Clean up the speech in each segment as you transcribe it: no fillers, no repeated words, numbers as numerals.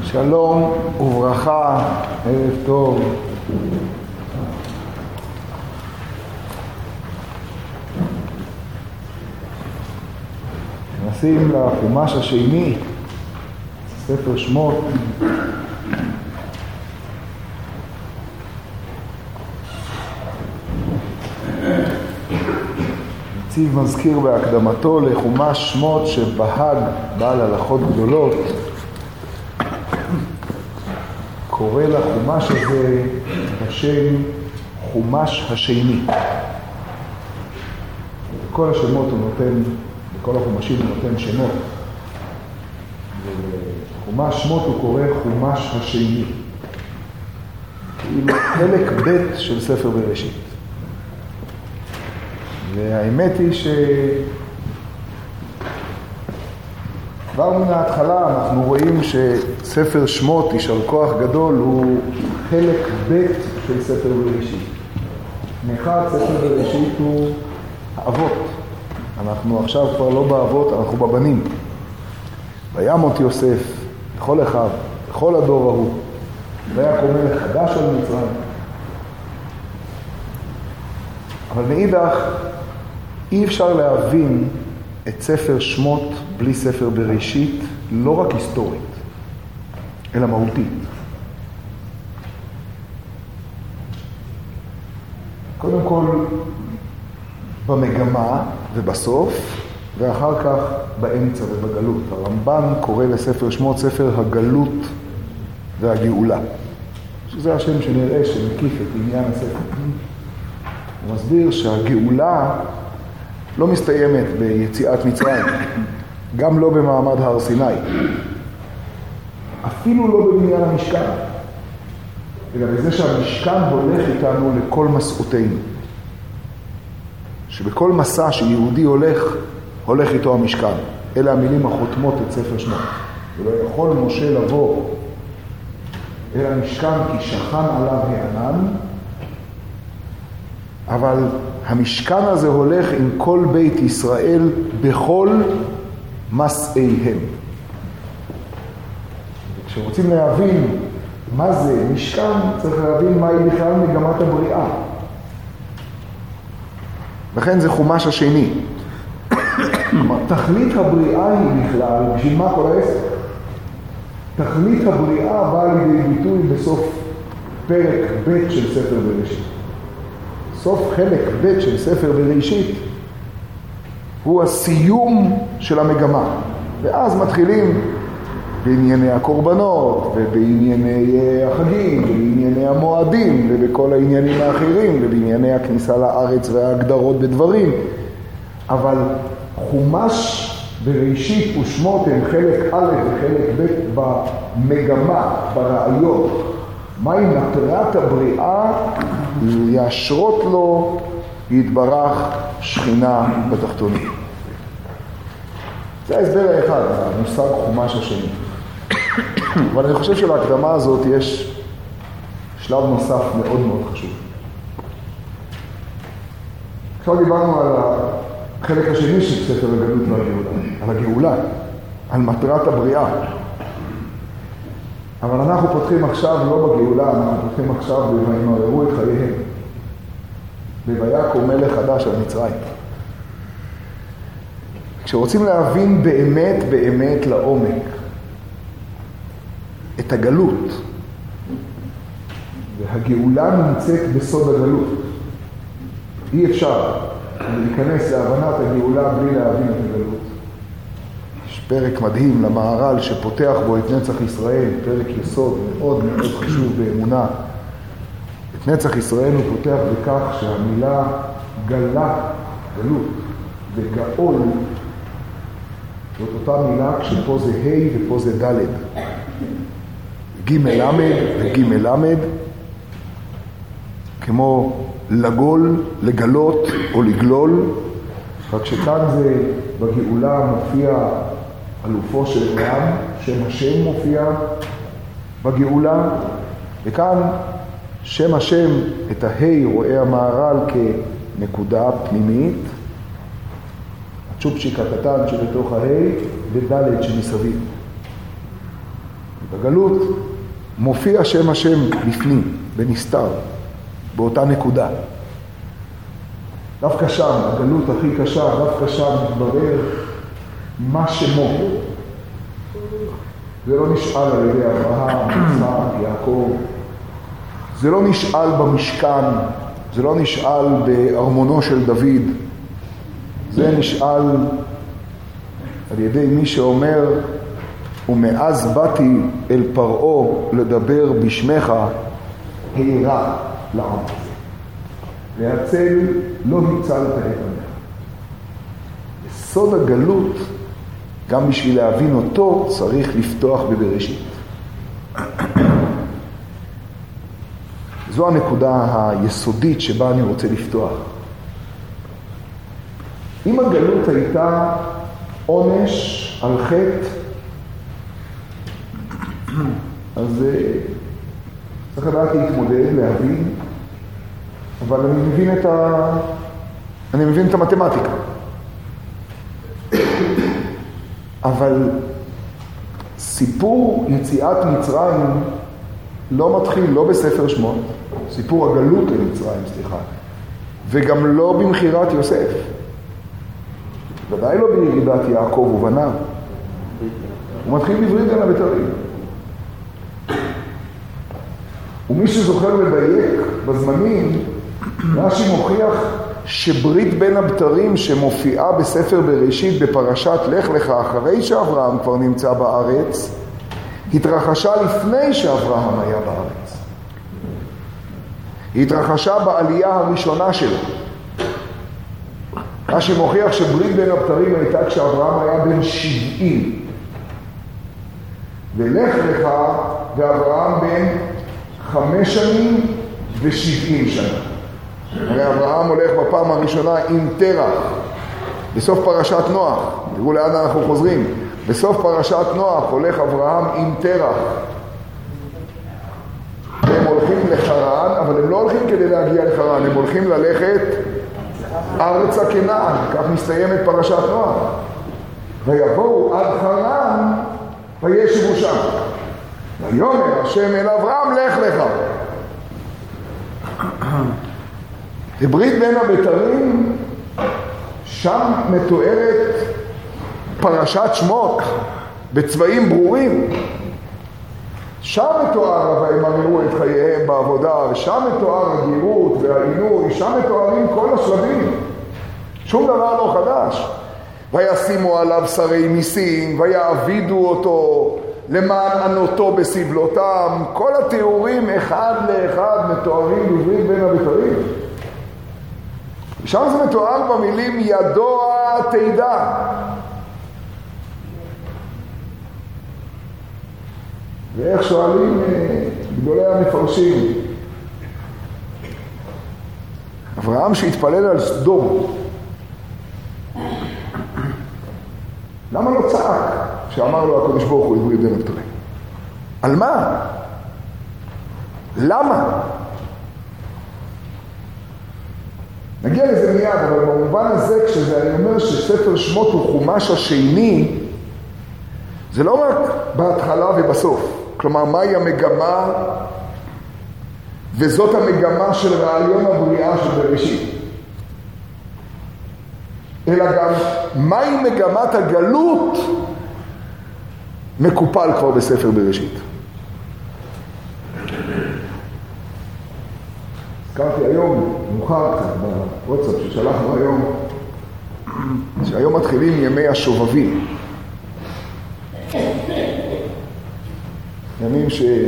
שלום וברכה, ערב טוב. נכנסים לחומש השני, ספר שמות. נציב מזכיר בהקדמתו לחומש שמות שבהג בעל הלכות גדולות, קורא לחומש הזה בשם חומש השני. בכל השמות הוא נותן, בכל החומשים הוא נותן שמות. חומש שמות הוא קורא חומש השני. כאילו חלק ב' של ספר בראשית. והאמת היא כבר מן ההתחלה אנחנו רואים שספר שמות, יישר כוח גדול, הוא חלק ב' של ספר בראשית. מאחד ספר בראשית הוא האבות. אנחנו עכשיו כבר לא באבות, אנחנו בבנים. וימות יוסף לכל אחיו, לכל הדור ההוא. ויקום מלך חדש על מצרים. אבל מאידך, אי אפשר להבין את ספר שמות בלי ספר בראשית, לא רק היסטורית, אלא מהותית. קודם כל, במגמה ובסוף, ואחר כך באמצע ובגלות. הרמב"ן קורא לספר שמות ספר הגלות והגאולה, שזה השם שנראה שמקיף את עניין הספר. הוא מסביר שהגאולה לא מסתיימת ביציאת מצרים, גם לא במעמד הר סיני, אפילו לא בבניין המשכן, אלא בזה שהמשכן הולך איתנו לכל מסעותינו. שבכל מסע שיהודי הולך איתו המשכן. אלה המילים החותמות את ספר שמות. ולא יכול משה לבוא אל המשכן כי שכן עליו הענן, אבל המשכן הזה הולך עם כל בית ישראל בכל מסעיהם. כשרוצים להבין מה זה משכן, צריך להבין מהי בכלל מגמת הבריאה. לכן זה חומש השני. כלומר, תכלית הבריאה היא בכלל, בשביל מה כל העסק? תכלית הבריאה באה לידי ביטוי בסוף פרק ב' של ספר בראשית. סוף חלק ב' של ספר בראשית הוא הסיום של המגמה. ואז מתחילים בענייני הקורבנות, ובענייני החגים, ובענייני המועדים, ובכל העניינים האחרים, ובענייני הכניסה לארץ וההגדרות בדברים. אבל חומש בראשית ושמות הם חלק א' וחלק ב' במגמה, ברעיון. מהי מטרת הבריאה? ישרות לו יתברך שכינה בתחתונים. זה ההסבר האחד, המושג חומש השני. אבל אני חושב שלהקדמה הזאת יש שלב נוסף מאוד מאוד חשוב. עכשיו דיברנו על החלק השני של ספר הגלות והגאולה, על הגאולה, על מטרת הבריאה. אבל אנחנו פותחים עכשיו לא בגאולה, אנחנו פותחים עכשיו וימררו את חייהם. ויקום מלך חדש על מצרים. כשרוצים להבין באמת באמת לעומק את הגלות, והגאולה נמצאת בסוד הגלות. אי אפשר להיכנס להבנת הגאולה בלי להבין את הגלות. יש פרק מדהים למהר"ל שפותח בו את נצח ישראל, פרק יסוד מאוד מאוד חשוב באמונה. את נצח ישראל הוא פותח בכך שהמילה גלה, גלות, וגאול, זאת אותה מילה כשפה זה ה' ופה זה ד'. ג' למד וג' למד, כמו לגול, לגלות או לגלול, רק שכאן זה בגאולה מופיע אלופו של עולם, שם השם מופיע בגאולה, וכאן שם השם את ההי רואה המהר"ל כנקודה פנימית, הצ'ופצ'יק הקטן שבתוך ההי ודלת שמסביב. בגלות מופיע שם השם בפנים, בנסתר, באותה נקודה. דווקא שם, הגלות הכי קשה, דווקא שם מתברר מה שמו. זה לא נשאל על ידי אברהם, יצחק, יעקב. זה לא נשאל במשכן, זה לא נשאל בארמונו של דוד. זה נשאל על ידי מי שאומר, ומאז באתי אל פרעה לדבר בשמך, העירה לעם הזה. והצל לא הצלת את עמך. יסוד הגלות, גם בשביל להבין אותו, צריך לפתוח בבראשית. זו הנקודה היסודית שבה אני רוצה לפתוח. אם הגלות הייתה עונש על חטא, אז צריך לדעת להתמודד, להבין, אבל אני מבין את המתמטיקה. אבל סיפור יציאת מצרים לא מתחיל, לא בספר שמות, סיפור הגלות למצרים, סליחה, וגם לא במחירת יוסף. ודאי לא בירידת יעקב ובניו. הוא מתחיל בברית בין הבתרים. ומי שזוכר לדייק בזמנים, רש"י מוכיח שברית בין הבתרים שמופיעה בספר בראשית בפרשת לך לך אחרי שאברהם כבר נמצא בארץ, התרחשה לפני שאברהם היה בארץ. היא התרחשה בעלייה הראשונה שלו. רש"י מוכיח שברית בין הבתרים הייתה כשאברהם היה בן 70. ולך לך ואברהם בן 5 שנים ו70 שנה. הרי אברהם הולך בפעם הראשונה עם תרח. בסוף פרשת נוח, תראו לאן אנחנו חוזרים. בסוף פרשת נוח הולך אברהם עם תרח. הם הולכים לחרן, אבל הם לא הולכים כדי להגיע לחרן, הם הולכים ללכת ארצה כנען. כך מסתיימת פרשת נוח. ויבואו עד חרן וישבו שם. ויאמר השם אל אברהם, לך לך. בברית בין הבתרים, שם מתוארת פרשת שמות בצבעים ברורים. שם מתואר וימררו את חייהם בעבודה, ושם מתואר הגירות והעינוי, שם מתוארים כל השלבים. שום דבר לא חדש. וישימו עליו שרי מיסים, ויעבידו אותו למען ענותו בסבלותם. כל התיאורים אחד לאחד מתוארים בברית בין הבתרים. שם זה מתואר במילים ידוע תדע. ואיך שואלים גדולי המפרשים, אברהם שהתפלל על סדום, למה לא צעק שאמר לו הקדוש ברוך הוא עברי בין הבתרים? על מה? למה? נגיע לזה מיד, אבל במובן הזה, כשאני אומר שספר שמות הוא חומש השני, זה לא רק בהתחלה ובסוף. כלומר, מהי המגמה? וזאת המגמה של רעיון הבריאה של בראשית. אלא גם מהי מגמת הגלות מקופל כבר בספר בראשית. הזכרתי היום, מאוחר קצת בוואטסאפ ששלחנו היום, שהיום מתחילים ימי השובבים. ימים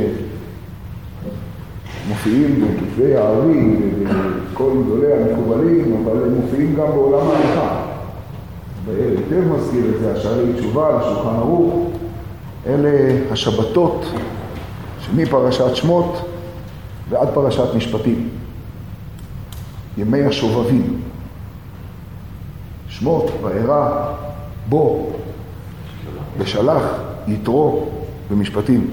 שמופיעים בכתבי הארי ובכל גדולי המקובלים, אבל הם מופיעים גם בעולם ההלכה. בערב היטב מזכיר את זה, השערי תשובה, השולחן ערוך. אלה השבתות שמפרשת שמות ועד פרשת משפטים. ימי השובבים. שמות, וארא, בו, ושלח, יתרו ומשפטים.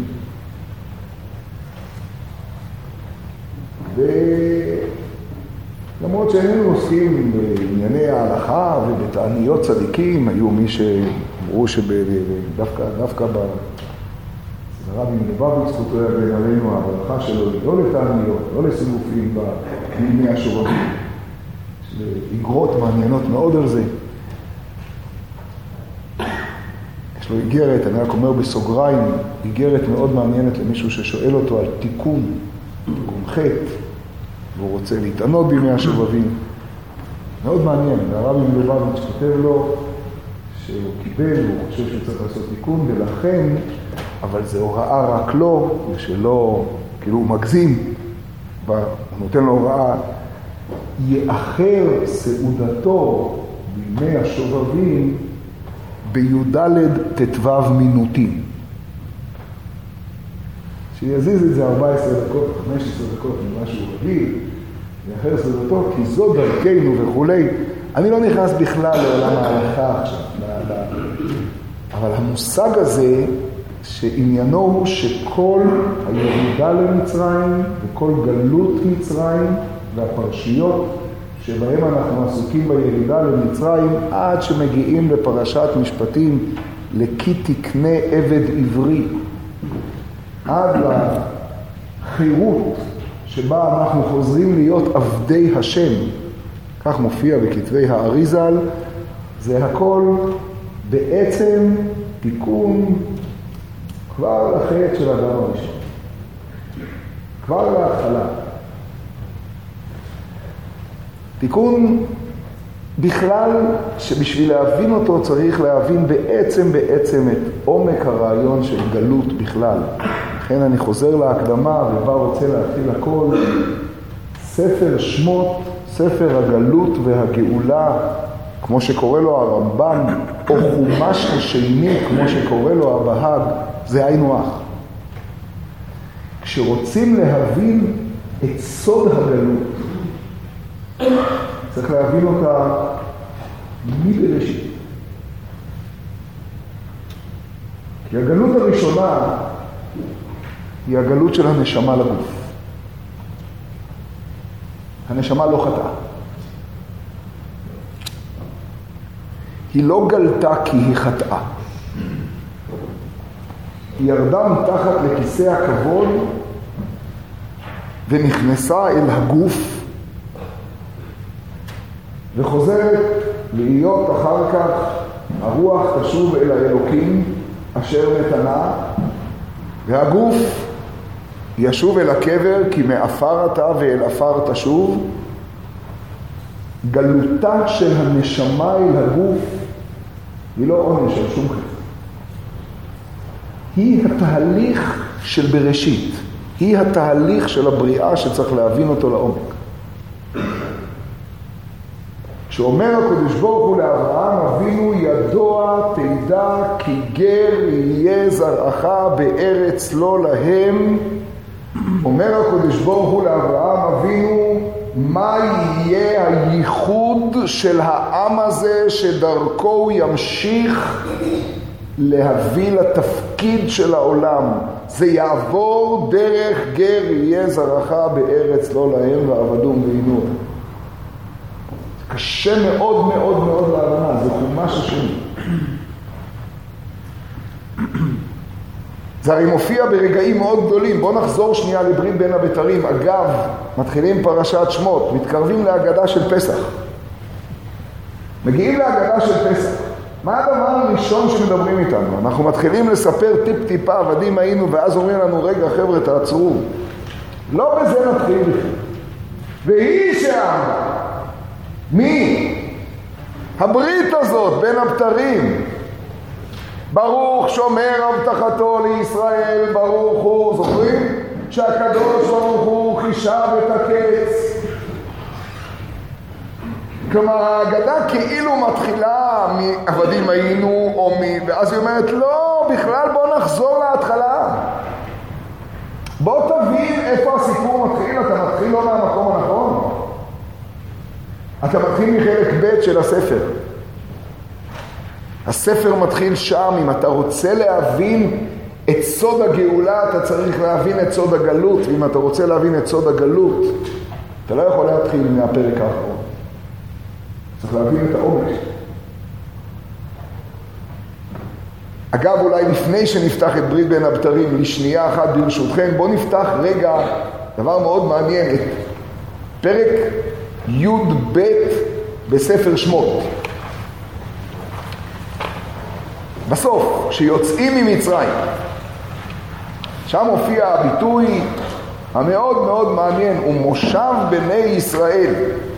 ולמרות שאיננו עוסקים בענייני ההלכה ובתעניות צדיקים, היו מי שאמרו שדווקא אז הרבי מלובביץ' זכותו יגן עלינו, ההברכה שלו היא לא לתעניות, לא לסיגופים בימי השובבים. יש איגרות מעניינות מאוד על זה. יש לו איגרת, אני רק אומר בסוגריים, איגרת מאוד מעניינת למישהו ששואל אותו על תיקון חטא, והוא רוצה להתענות בימי השובבים. מאוד מעניין, והרבי מלובביץ' כותב לו שהוא קיבל, הוא חושב שהוא צריך לעשות תיקון, ולכן, אבל זה הוראה רק לו, ושלא, כאילו הוא מגזים, הוא נותן לו הוראה, יאחר סעודתו בימי השובבים ביודלד תתוו מינותים. שיזיז את זה 14 דקות, 15 דקות ממשהו רגיל, יאחר סעודתו, כי זו דרכנו וכולי. אני לא נכנס בכלל לעולם ההלכה עכשיו, אבל המושג הזה שעניינו הוא שכל הירידה למצרים וכל גלות מצרים והפרשיות שבהם אנחנו עסוקים בירידה למצרים עד שמגיעים לפרשת משפטים לכי תקנה עבד עברי, עד לחירות שבה אנחנו חוזרים להיות עבדי השם, כך מופיע בכתבי האריזל, זה הכל בעצם תיקון כבר לחטא של האדם הראשון, כבר להתחלה. תיקון בכלל שבשביל להבין אותו צריך להבין בעצם את עומק הרעיון של גלות בכלל. לכן אני חוזר להקדמה ובה רוצה להתחיל הכל. ספר שמות, ספר הגלות והגאולה, כמו שקורא לו הרמב"ן, או חומש השני, כמו שקורא לו הבהג, זה היינו הך. כשרוצים להבין את סוד הגלות, צריך להבין אותה מבראשית. כי הגלות הראשונה היא הגלות של הנשמה לגוף. הנשמה לא חטאה. היא לא גלתה כי היא חטאה. היא ירדה מתחת לכיסא הכבוד ונכנסה אל הגוף וחוזרת להיות אחר כך הרוח תשוב אל האלוקים אשר נתנה, והגוף ישוב אל הקבר כי מעפר אתה ואל עפר תשוב. גלותה של הנשמה אל הגוף היא לא עונש על שום חטא. היא התהליך של בראשית, היא התהליך של הבריאה שצריך להבין אותו לעומק. שאומר הקדוש ברוך הוא לאברהם אבינו, ידוע תדע כי גר יהיה זרעך בארץ לא להם. אומר הקדוש ברוך הוא לאברהם אבינו, מה יהיה הייחוד של העם הזה שדרכו הוא ימשיך להביא לתפקיד של העולם? זה יעבור דרך גר יהיה זרעך בארץ לא להם ועבדום ועינו. קשה מאוד מאוד מאוד להבנה, זה חומש השני. זה הרי מופיע ברגעים מאוד גדולים. בואו נחזור שנייה לברית בין הבתרים. אגב, מתחילים פרשת שמות, מתקרבים להגדה של פסח. מגיעים להגדה של פסח. מה הדבר הראשון שמדברים איתנו? אנחנו מתחילים לספר טיפ-טיפה, עבדים היינו, ואז אומרים לנו, רגע חבר'ה, תעצרו. לא בזה נתחיל בכלל. והיא שעמדה. מי? הברית הזאת בין הבתרים. ברוך שומר הבטחתו לישראל, ברוך הוא. זוכרים? שהקדוש ברוך הוא חישב את הקץ. כלומר, ההגדה כאילו מתחילה מעבדים היינו, או ואז היא אומרת, לא, בכלל בוא נחזור להתחלה. בוא תבין איפה הסיפור מתחיל, אתה מתחיל לא מהמקום הנכון. אתה מתחיל מחלק ב' של הספר. הספר מתחיל שם. אם אתה רוצה להבין את סוד הגאולה, אתה צריך להבין את סוד הגלות. ואם אתה רוצה להבין את סוד הגלות, אתה לא יכול להתחיל מהפרק האחרון. צריך להבין את העומק. אגב, אולי לפני שנפתח את ברית בין הבתרים, לשנייה אחת ברשותכם, בואו נפתח רגע, דבר מאוד מעניין, את פרק י"ב בספר שמות. בסוף, כשיוצאים ממצרים, שם הופיע הביטוי המאוד מאוד מעניין, ומושב בני ישראל,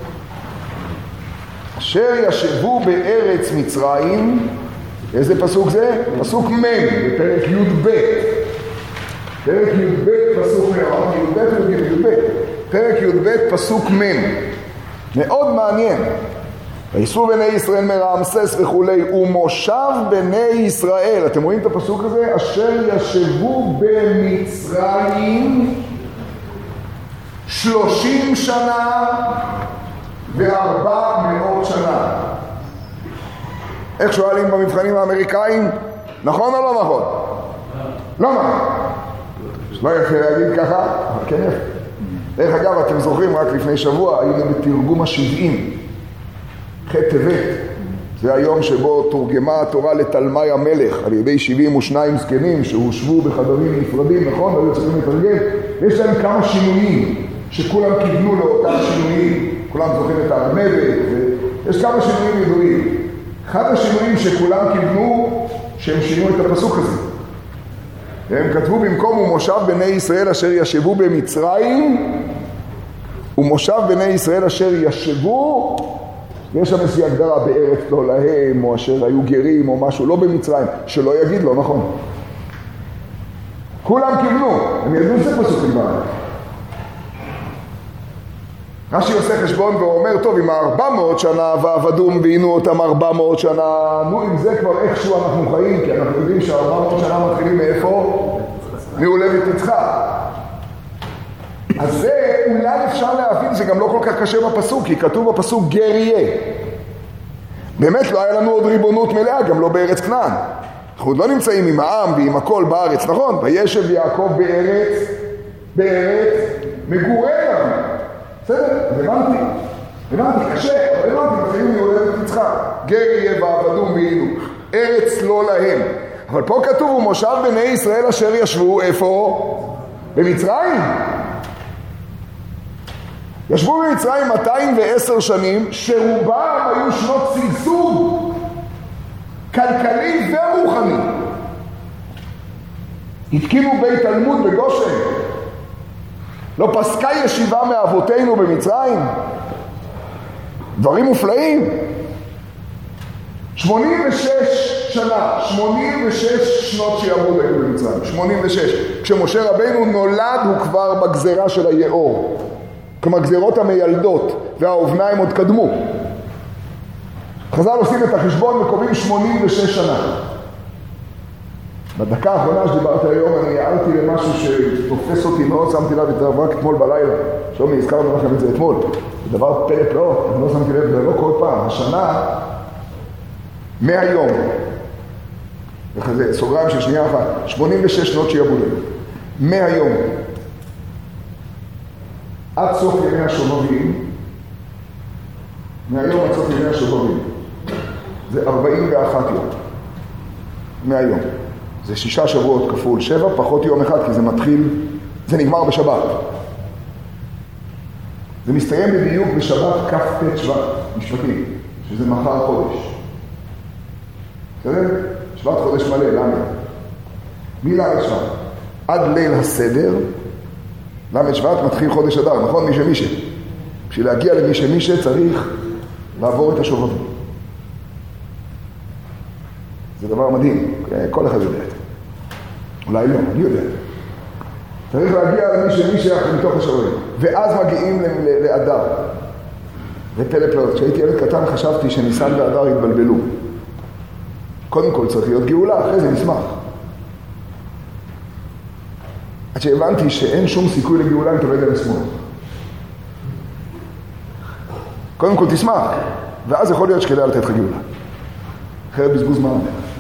אשר ישבו בארץ מצרים. איזה פסוק זה? פסוק מ' בפרק י"ב. פרק י"ב פסוק מ', פרק י"ב פסוק מ'. מאוד מעניין. ויסעו בני ישראל מרעמסס וכולי, ומושב בני ישראל. אתם רואים את הפסוק הזה? אשר ישבו במצרים 30 שנה ו400 שנה. איך שואלים במבחנים האמריקאים? נכון או לא נכון? לא נכון. לא יפה להגיד ככה, אבל כן יפה. דרך אגב, אתם זוכרים, רק לפני שבוע היינו בתרגום ה-70. ח' טבת. זה היום שבו תורגמה התורה לתלמי המלך על ידי 72 זקנים שהושבו בחדרים נפרדים, נכון? והיו צריכים לתרגם. יש להם כמה שינויים שכולם קיבלו לאותם שינויים. כולם זוכרים את הארנבת, ויש כמה שינויים ידועים. אחד השינויים שכולם קיבלו, שהם שינו את הפסוק הזה. הם כתבו במקום ומושב בני ישראל אשר ישבו במצרים, ומושב בני ישראל אשר ישבו, ויש שם איזושהי הגדרה בארץ לא להם, או אשר היו גרים, או משהו, לא במצרים, שלא יגיד לו, נכון. כולם קיבלו, הם ידעו שזה פסוק כבר. רש"י עושה חשבון ואומר, טוב, עם 400 שנה ועבדום ועינו אותם 400 שנה, נו, עם זה כבר איכשהו אנחנו חיים, כי אנחנו יודעים ש400 שנה מתחילים מאיפה? מהולדת יצחק. אז זה אולי אפשר להבין, זה גם לא כל כך קשה בפסוק, כי כתוב בפסוק גר יהיה. באמת לא היה לנו עוד ריבונות מלאה, גם לא בארץ כנען. אנחנו עוד לא נמצאים עם העם ועם הכל בארץ, נכון? וישב יעקב בארץ מגוריהם. בסדר? הבנתי, קשה, אבל הבנתי, מתחילים מהולדת יצחק. גר יהיה ועבדום ועינו, ארץ לא להם. אבל פה כתוב, ומושב בני ישראל אשר ישבו, איפה? במצרים. ישבו במצרים 210 שנים, שרובם היו שנות צלצול, כלכלי ורוחני. התקינו בית תלמוד בגושן. לא פסקה ישיבה מאבותינו במצרים. דברים מופלאים. 86 שנות שיעבוד היו במצרים. 86. כשמשה רבינו נולד הוא כבר בגזרה של היאור. כלומר גזירות המיילדות והאובניים עוד קדמו. חז"ל עושים את החשבון וקובעים 86 שנה. בדקה האחרונה שדיברתי היום אני הערתי למשהו שתופס אותי מאוד, שמתי לב את רק אתמול בלילה. שלומי, הזכרנו לכם את זה אתמול. זה דבר פלא פלאות, אני לא שמתי לב, זה לא כל פעם. השנה, מהיום, וכזה, סוגריים של שנייה אחת, 86 שנות שיעבוד. מהיום, עד סוף ימי השובבים, מהיום עד סוף ימי השובבים, זה 41 יום. מהיום. זה 6 שבועות כפול 7, פחות יום אחד, כי זה מתחיל, זה נגמר בשבת. זה מסתיים בדיוק בשבת כ"ט שבט, משפטים, שזה מחר חודש. בסדר? שבט חודש מלא, למה? מליל שבט עד ליל הסדר, למה שבט מתחיל חודש אדר, נכון? מי שמישה. בשביל להגיע למי שמישה צריך לעבור את השובבים. זה דבר מדהים, כל אחד יודע. אולי לא, אני יודע. צריך להגיע למי שמישה מתוך השובבים. ואז מגיעים לאדר. ופלא פלאות. כשהייתי ילד קטן חשבתי שניסן ואדר התבלבלו. קודם כל צריך להיות גאולה, אחרי זה נשמח. עד שהבנתי שאין שום סיכוי לגאולה אם אתה לא יודע לשמוח. קודם כל תשמח, ואז יכול להיות שכדאי לתת לך גאולה. אחרת בזבוז זמן.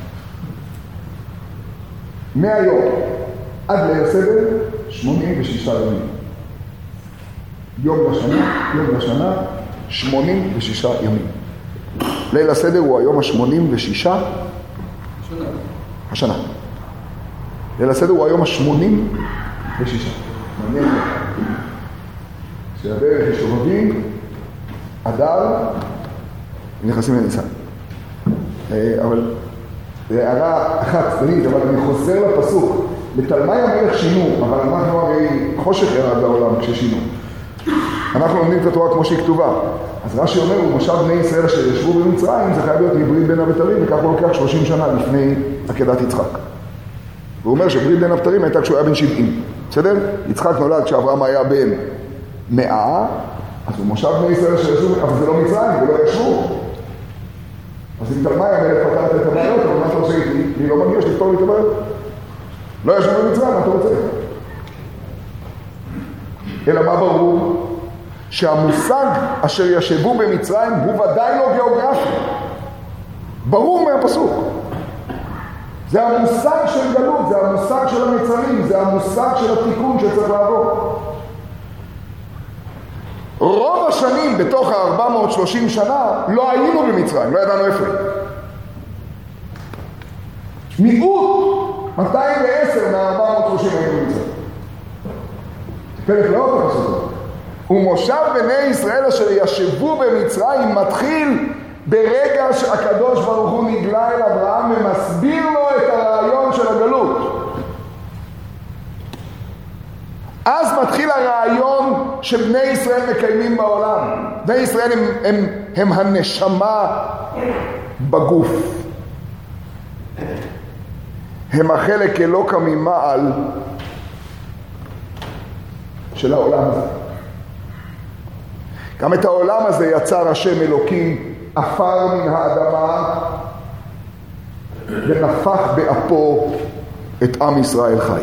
מהיום עד ליל הסדר 86 ימים. יום בשנה 86 ימים. ליל הסדר הוא היום ה-86. השנה. ליל הסדר הוא היום ה-86. מעניין. שהדרך שובבים, אדר, נכנסים לניסן. אבל זה הערה אחת צדדית, אבל אני חוזר לפסוק. בתלמי המלך שינו, אבל אנחנו הרי חושך ירד בעולם כששינו. אנחנו לומדים את התורה כמו שהיא כתובה. אז רש"י אומר, הוא מושב בני ישראל אשר ישבו במצרים, זה חייב להיות מברית בין הבתרים, וכך הוא לוקח 30 שנה לפני עקדת יצחק. והוא אומר שברית בין הבתרים הייתה כשהוא היה בן 70. בסדר? יצחק נולד כשאברהם היה בן 100, אז הוא מושב בני ישראל אשר ישבו, אבל זה לא מצרים, ולא ישבו. אז אם תלמי המלך פתרת את הבעיות, אבל מה אתה עושה איתי? לי לא מגיע שתפתור לי את הבעיות. לא ישבו במצרים, מה אתה רוצה? אלא מה ברור? שהמושג אשר ישבו במצרים הוא ודאי לא גיאוגרפי. ברור מהפסוק. זה המושג של גלות, זה המושג של המצרים, זה המושג של התיקון שצריך לעבור. רוב השנים בתוך ה-430 שנה לא היינו במצרים, לא ידענו איפה. מיעוט 210 מה-430 היינו במצרים. פרק לא אותו פסוק. ומושב בני ישראל אשר ישבו במצרים מתחיל ברגע שהקדוש ברוך הוא נגלה אל אברהם ומסביר לו את הרעיון של הגלות. אז מתחיל הרעיון שבני ישראל מקיימים בעולם. בני ישראל הם הנשמה בגוף. הם החלק אלוקה ממעל של העולם הזה. גם את העולם הזה יצר השם אלוקים עפר מן האדמה ונפח באפו את עם ישראל חי.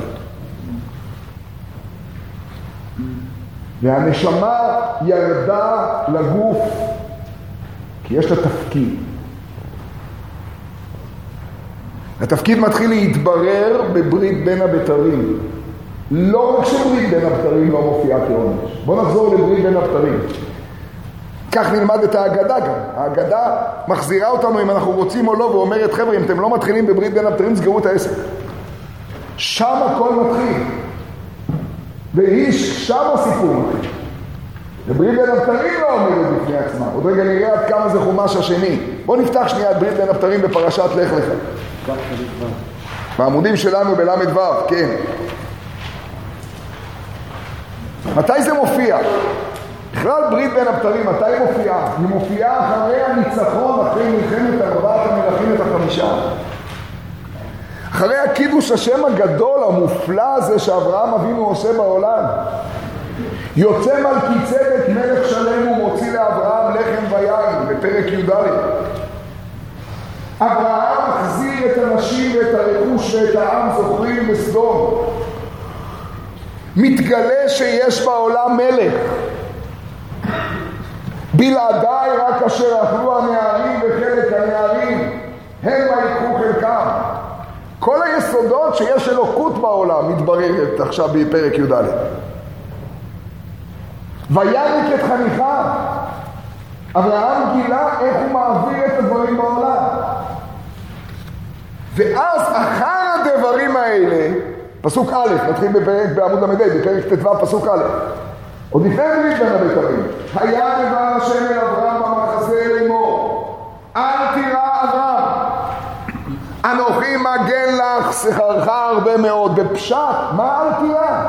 והנשמה ירדה לגוף כי יש לה תפקיד. התפקיד מתחיל להתברר בברית בין הבתרים. לא רק שברית בין הבתרים לא מופיעה כעונש. בואו נחזור לברית בין הבתרים. כך נלמד את ההגדה גם. ההגדה מחזירה אותנו אם אנחנו רוצים או לא, ואומרת, חבר'ה, אם אתם לא מתחילים בברית בין הבתרים, סגרו את העסק. שם הכל מתחיל. שם הסיפור מתחיל. וברית בין הבתרים לא עומדת בפני עצמה. עוד רגע נראה עד כמה זה חומש השני. בואו נפתח שנייה את ברית בין הבתרים בפרשת לך לך. בעמודים שלנו בלמד ו', כן. מתי זה מופיע? בכלל ברית בין הבתרים, מתי היא מופיעה? היא מופיעה אחרי הניצחון, אחרי מלחמת ארבעת המלכים את החמישה. אחרי הקידוש השם הגדול, המופלא הזה שאברהם אבינו עושה בעולם. יוצא מלכי צדק מלך שלם ומוציא לאברהם לחם ויין, בפרק י"ד. אברהם מחזיר את הנשים ואת הרכוש ואת העם, זוכרים בסדום. מתגלה שיש בעולם מלך. בלעדיי רק אשר אכלו הנערים וחלק הנערים, הם ויקחו חלקם. כל היסודות שיש אלוקות בעולם מתבררת עכשיו בפרק י"ד. ויניק את חניכיו. אברהם גילה איך הוא מעביר את הדברים בעולם. ואז אחר הדברים האלה, פסוק א', נתחיל בפרק בעמוד למדי, בפרק ט"ו פסוק א', עוד לפני ברית בין הבתרים, היה דבר השם אל אברהם במחזה לאמור, אל תירא אברהם, אנוכי מגן לך, שכרך הרבה מאוד. בפשט, מה אל תירא?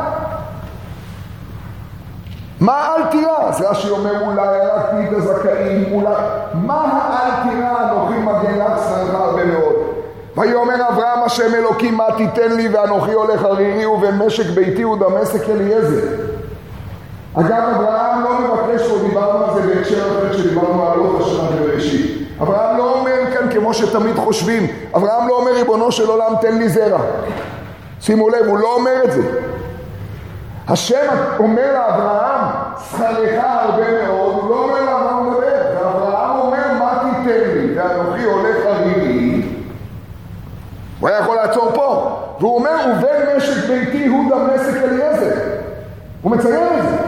מה אל תירא? זה רש"י אומר, אולי הרגתי את הזכאים, אולי... מה אל תירא? אנוכי מגן לך, שכרך הרבה מאוד. ויאמר אברהם השם אלוקים, מה תיתן לי? ואנוכי הולך ערירי ובין משק ביתי ודמשק אליעזר. אגב, אברהם לא מבקש, או דיברנו על זה בהקשר אחר שדיברנו על לוט השנה בראשית. אברהם לא אומר כאן כמו שתמיד חושבים. אברהם לא אומר, ריבונו של עולם, תן לי זרע. שימו לב, הוא לא אומר את זה. השם אומר לאברהם, שכרך הרבה מאוד, הוא לא אומר לאברהם מדבר. ואברהם אומר, מה תיתן לי? ואנוכי הולך ערירי. הוא היה יכול לעצור פה. והוא אומר, ובין משק ביתי הוא דמשק אליעזר. הוא מציין את זה.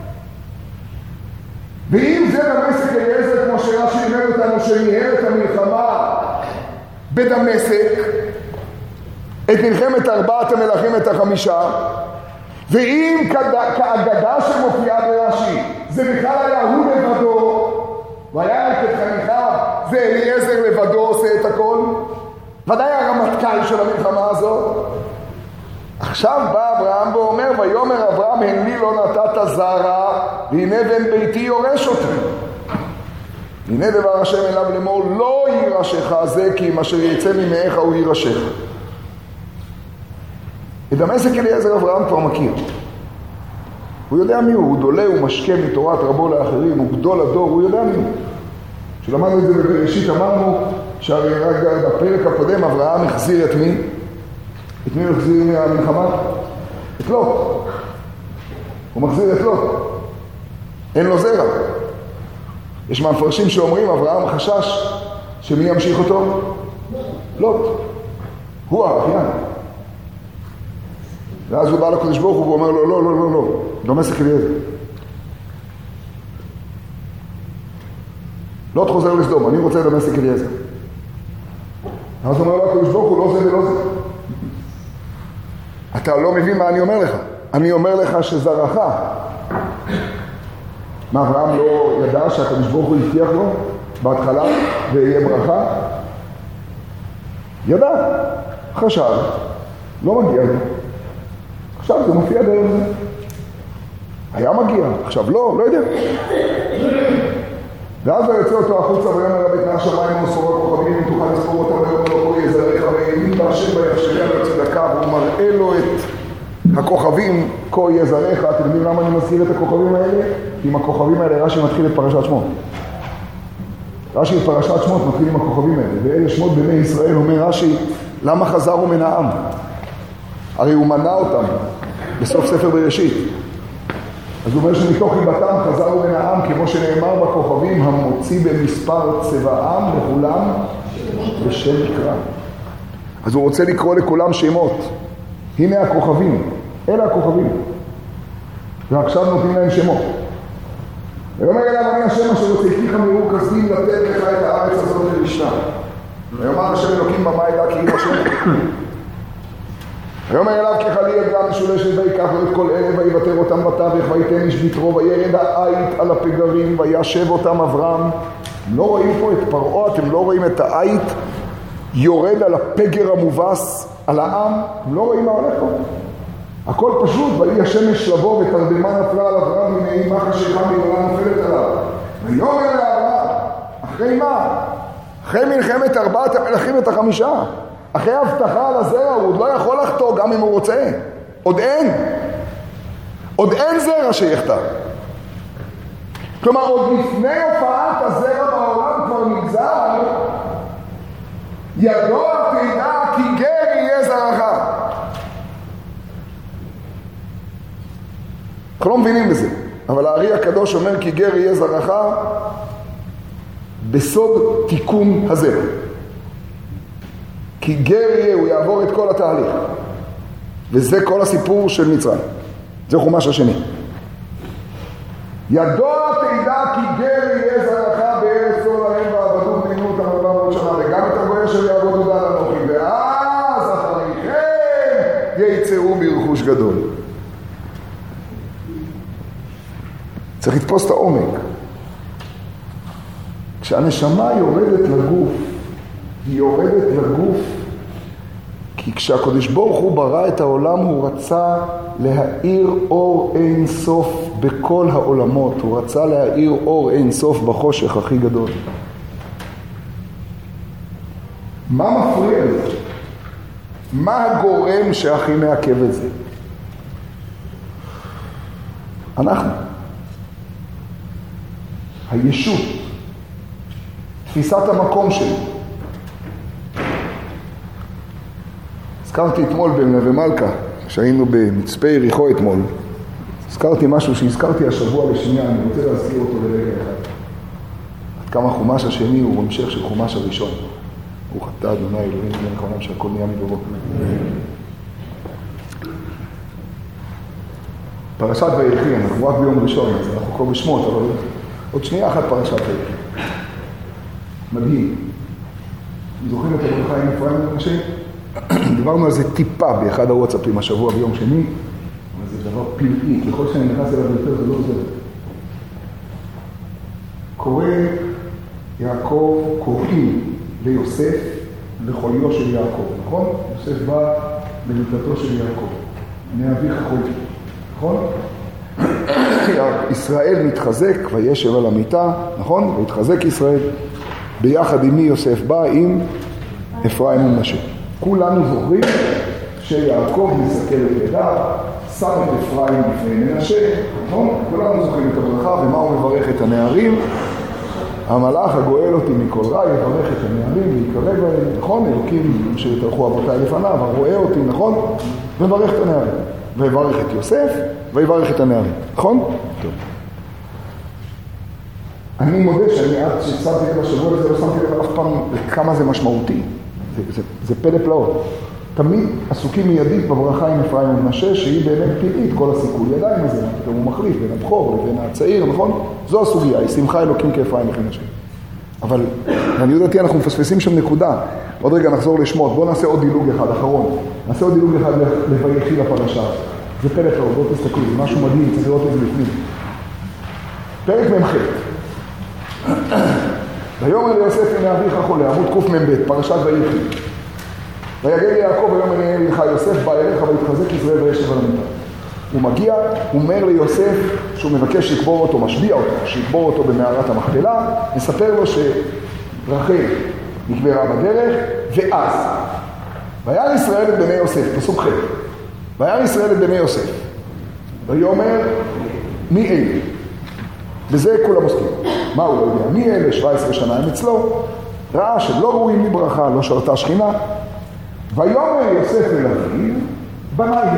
ואם זה דמשק אליעזר, כמו שרש"י אומר אותנו, שניהל את המלחמה בדמשק, את מלחמת ארבעת המלכים את החמישה, ואם כאגדה שמופיעה ברש"י, זה בכלל היה הוא לבדו, והיה את חניכיו, ואליעזר לבדו עושה את הכל, ודאי הרמטכ"ל של המלחמה הזאת. עכשיו בא אברהם ואומר, ויאמר אברהם, הן לי לא נתת זרע, והנה בן ביתי יורש אותי. הנה דבר השם אליו לאמור, לא יירשך זה, כי אם אשר יצא ממאיך הוא יירשך. את דמשק אליעזר אברהם כבר מכיר. הוא יודע מי הוא דולה, הוא משקה מתורת רבו לאחרים, הוא גדול הדור, הוא יודע מי הוא. כשלמדנו את זה בראשית אמרנו שהרי רק בפרק הקודם אברהם החזיר את מי? את מי הוא החזיר מהמלחמה? את לוט. הוא מחזיר את לוט. אין לו זרע. יש מהמפרשים שאומרים אברהם חשש שמי ימשיך אותו? לוט. הוא האחיין. ואז הוא בא לקדוש ברוך הוא ואומר לו, לא, לא, לא, לא, דמשק אליעזר. לוט חוזר לסדום, אני רוצה דמשק אליעזר. אז הוא אומר לו, הקדוש ברוך הוא לא זה ולא זה. אתה לא מבין מה אני אומר לך. אני אומר לך שזרעך. מה, אברהם לא ידע שהקדוש ברוך הוא הבטיח לו בהתחלה ויהיה ברכה? ידע, חשב, לא מגיע לו. עכשיו זה מופיע דרך זה. היה מגיע, עכשיו לא יודע. ואז הוא יוצא אותו החוצה ויאמר רבי תנא שמיים ומסורות כוכבים, אם תוכל לספור אותם ויאמר לו כל יזרעך ויאמין בהשם ויחשביה לצדקה, והוא מראה לו את הכוכבים כה יזרעך. אתם יודעים למה אני מזכיר את הכוכבים האלה? כי עם הכוכבים האלה רש"י מתחיל את פרשת שמות. רש"י את פרשת שמות מתחיל עם הכוכבים האלה, ואלה שמות בני ישראל. אומר רש"י, למה חזרו מן העם? הרי הוא מנע אותם בסוף ספר בראשית. אז הוא אומר שמתוך חיבתם חזרו מן העם, כמו שנאמר בכוכבים, המוציא במספר צבעם לכולם בשם יקרא. אז הוא רוצה לקרוא לכולם שמות. הנה הכוכבים, אלה הכוכבים. ועכשיו נותנים להם שמות. ויאמר אליו, אני השם אשר הוצאתיך מאור כסדים לתת לך את הארץ הזאת לרשתה. ויאמר השם אלוקים במה ידע כי היא השם. ויאמר אליו ככלי עגלה משולשת ויקח לו את כל אלה ויוותר אותם בתווך ויתן איש ביתרו וירד העית על הפגרים וישב אותם אברהם. אתם לא רואים פה את פרעה, אתם לא רואים את העית יורד על הפגר המובס על העם, אתם לא רואים מה הולך פה. הכל פשוט, ויהי השמש לבוא ותרדמה נפלה על אברהם מן אימה חשיכה מגולה נופלת עליו. ויאמר לאברהם, אחרי מה? אחרי מלחמת ארבעת המלכים את החמישה. אחרי הבטחה על הזרע, הוא עוד לא יכול לחתור גם אם הוא רוצה. עוד אין זרע שיחתר. כלומר, עוד לפני הופעת הזרע בעולם כבר נגזר, ידוע תדע כי גר יהיה זרעך. אנחנו לא מבינים בזה, אבל הארי הקדוש אומר כי גר יהיה זרעך בסוד תיקון הזרע. כי גר יהיה, הוא יעבור את כל התהליך. וזה כל הסיפור של מצרים. זה חומש השני. ידוע תדע כי גר יהיה זרעך בארץ צור להם ועבדו בנינו אותם 400 שנה, וגם את הגוי אשר יעבודו דן אנוכי, ואז אחריכם יצאו ברכוש גדול. צריך לתפוס את העומק. כשהנשמה יורדת לגוף, היא יורדת לגוף, כי כשהקדוש ברוך הוא ברא את העולם, הוא רצה להאיר אור אין סוף בכל העולמות. הוא רצה להאיר אור אין סוף בחושך הכי גדול. מה מפריע לזה? מה הגורם שהכי מעכב את זה? אנחנו. הישות. תפיסת המקום שלי. הזכרתי אתמול בנווה מלכה, כשהיינו במצפה יריחו אתמול, הזכרתי משהו שהזכרתי השבוע לשנייה, אני רוצה להזכיר אותו לרגע אחד. עד כמה חומש השני הוא המשך של חומש הראשון. ברוך אתה אדוני אלוהינו מלך העולם שהכל נהיה מדורו. פרשת ויחי, אנחנו רק ביום ראשון, אז אנחנו כבר בשמות, אבל עוד שנייה אחת פרשת ויחי. מדהים. זוכרים את הברכה עם אפרים ומשה? דיברנו על זה טיפה באחד הוואטסאפים השבוע ביום שני, אבל זה דבר פלאי, ככל שאני נכנס אליו יותר זה לא עוזר. קוראים ליוסף לחוליו של יעקב, נכון? יוסף בא למיטתו של יעקב, מאביך חולי, נכון? ישראל מתחזק וישב על המיטה, נכון? והתחזק ישראל, ביחד עם מי יוסף בא? עם אפרים ומנשה. כולנו זוכרים שיעקב מסתכל את ידיו, שם את אפרים לפני מנשה, נכון? כולנו זוכרים את הברכה, ומה הוא מברך את הנערים? המלאך הגואל אותי מכל רע, יברך את הנערים ויקרא בהם, נכון? אלוקים שתלכו אבותיי לפניו, הרואה אותי, נכון? וברך את הנערים. ויברך את יוסף, ויברך את הנערים, נכון? טוב. אני מודה שאני עד ששמתי לב השבוע הזה, לא שמתי לב אף פעם כמה זה משמעותי. זה פלא פלאות. תמיד עסוקים מיידית בברכה עם אפרים ומנשה, שהיא באמת פלאית, כל הסיכוי ידיים הזה, פתאום הוא מחליף בין הבכור לבין הצעיר, נכון? זו הסוגיה, היא שמחה אלוקים כאפרים ומנשה. אבל לעניות דעתי אנחנו מפספסים שם נקודה. עוד רגע נחזור לשמות, בואו נעשה עוד דילוג אחד, אחרון. נעשה עוד דילוג אחד לויחי לפרשה. זה פלא פלאות, בואו תסתכלו, זה משהו מדהים, צריך לראות את זה בפנים. פרק מ"ח. ויאמר ליוסף הנה אביך חולה, עמוד קמ"ב, פרשת ויחי. ויגד ליעקב ויאמר הנה לך יוסף בא אליך ויתחזק ישראל וישב על המיטה. הוא מגיע, הוא אומר ליוסף שהוא מבקש לקבור אותו, משביע אותו, שיקבור אותו במערת המכפלה, מספר לו שרחל נקברה בדרך, ואז וירא ישראל את בני יוסף, פסוק ח'. וירא ישראל את בני יוסף, ויאמר מי אלה? בזה כולם עוסקים. מה הוא לא יודע? מי אלה? 17 שנה הם אצלו, ראה שלא ראויים לי ברכה, לא שרתה שכינה. ויאמר יוסף אל אביו, בניי,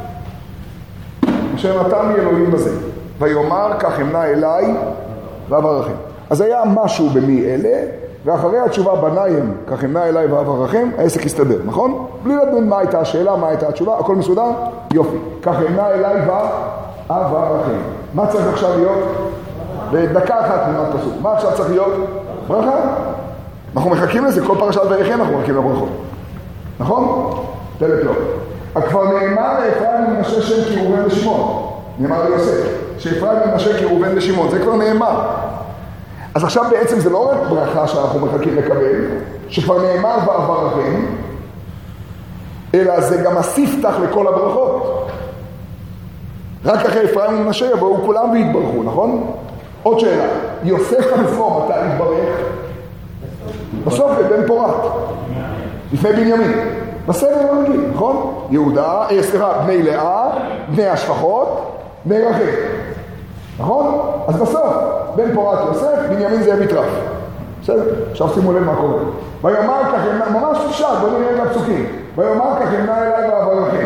אשר נתן לי אלוהים בזה. ויאמר כך אמנה אליי ואברכם. אז היה משהו במי אלה, ואחרי התשובה בנייהם, כך אמנה אליי ואברכם, העסק הסתדר, נכון? בלי לדון מה הייתה השאלה, מה הייתה התשובה, הכל מסודר? יופי. כך אמנה אליי ואברכם. מה צריך עכשיו להיות? בדקה אחת מלמד פסוק. מה עכשיו צריך להיות? ברכה. אנחנו מחכים לזה, כל פרשת ויחי אנחנו מחכים לברכות. נכון? תלת לא. כבר נאמר לאפרים ומנשה שם כי ראובן ושמעון. נאמר ליוסף, שאפרים ומנשה כי ראובן ושמעון. זה כבר נאמר. אז עכשיו בעצם זה לא רק ברכה שאנחנו מחכים לקבל, שכבר נאמר ואברכם, אלא זה גם הספתח לכל הברכות. רק אחרי אפרים ומנשה יבואו כולם והתברכו, נכון? עוד שאלה, יוסף עצמו מתי התברך? בסוף בבן פורת, לפני בנימין, בסדר הרגיל, נכון? יהודה, בני לאה, בני השפחות, בני רחל, נכון? אז בסוף, בן פורת יוסף, בנימין זה מטרף. בסדר? עכשיו שימו לב מה קורה. ויאמר כך, ממש פשט, בואו נראה בפסוקים. ויאמר כך אמנה אליי ואברכם.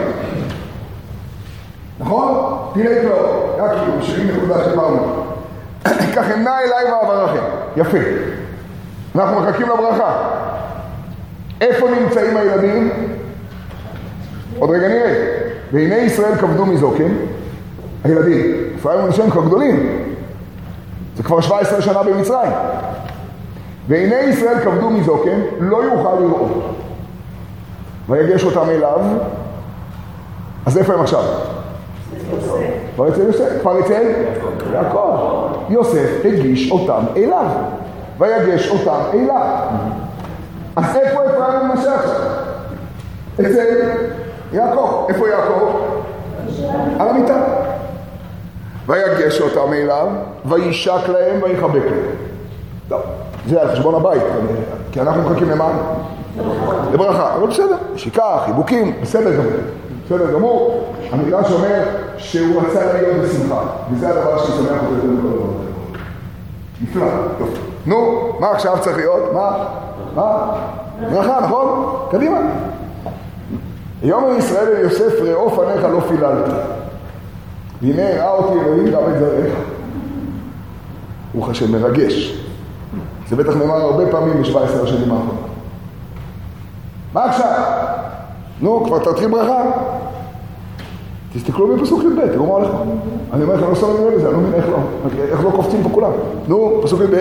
נכון? תראה כבר, רק כאילו, 70 נקודה שברנו. כך אמנה אליי ואברכם. יפה. אנחנו מחכים לברכה. איפה נמצאים הילדים? עוד רגע נראה. והנה ישראל כבדו מזוקן. הילדים, אפרים ומנשה הם כבר גדולים. זה כבר 17 שנה במצרים. והנה ישראל כבדו מזוקן, לא יוכל לראות. ויגש אותם אליו. אז איפה הם עכשיו? כבר אצל יוסף, כבר אצל יעקב. יוסף הגיש אותם אליו. ויגש אותם אליו. אז איפה אפרים ומנשה עכשיו? אצל יעקב. איפה יעקב? על המיטה. ויגש אותם אליו, וישק להם ויחבק להם. טוב, זה על חשבון הבית, כי אנחנו מחכים למה? לברכה, אבל בסדר, שיקה, חיבוקים, בסדר גמור. בסדר גמור, המדרש אומר שהוא רצה להיות בשמחה, וזה הדבר ששמח אותו יותר מכל דבר. נפלא, טוב. נו, מה עכשיו צריך להיות? מה? ברכה, נכון? קדימה. יאמר ישראל אל יוסף, ראו פניך לא פיללתי. והנה ראה אותי אלוהים גם את זרעך. ברוך השם מרגש. זה בטח נאמר הרבה פעמים ב-17 השנים האחרונות. מה עכשיו? נו, כבר תתחיל ברכה. תסתכלו בפסוק י"ב, תראו מה הולך. אני אומר לכם, לא שמים לב לזה, אני לא מבין איך לא קופצים פה כולם. נו, פסוק י"ב.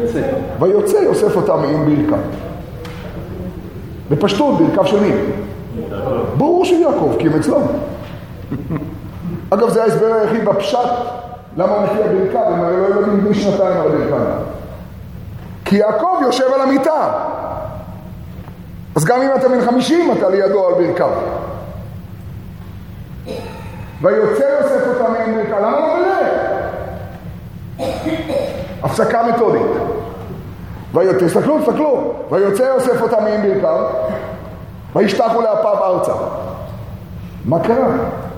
ויוצא יוסף אותם עם ברכיו. בפשטות, ברכיו של מי? ברור של יעקב, כי הם אצלו. אגב, זה ההסבר היחיד בפשט, למה הוא מופיע ברכב, הם הרי לא ילדים בני שנתיים על הברכב. כי יעקב יושב על המיטה. אז גם אם אתה בן 50, אתה לידו על ברכב. ויוצא יוסף אותם מהם ברכב. למה לא בלב? הפסקה מתודית. תסתכלו. ויוצא יוסף אותם מהם ברכב, וישתחו לאפיו ארצה. מה קרה?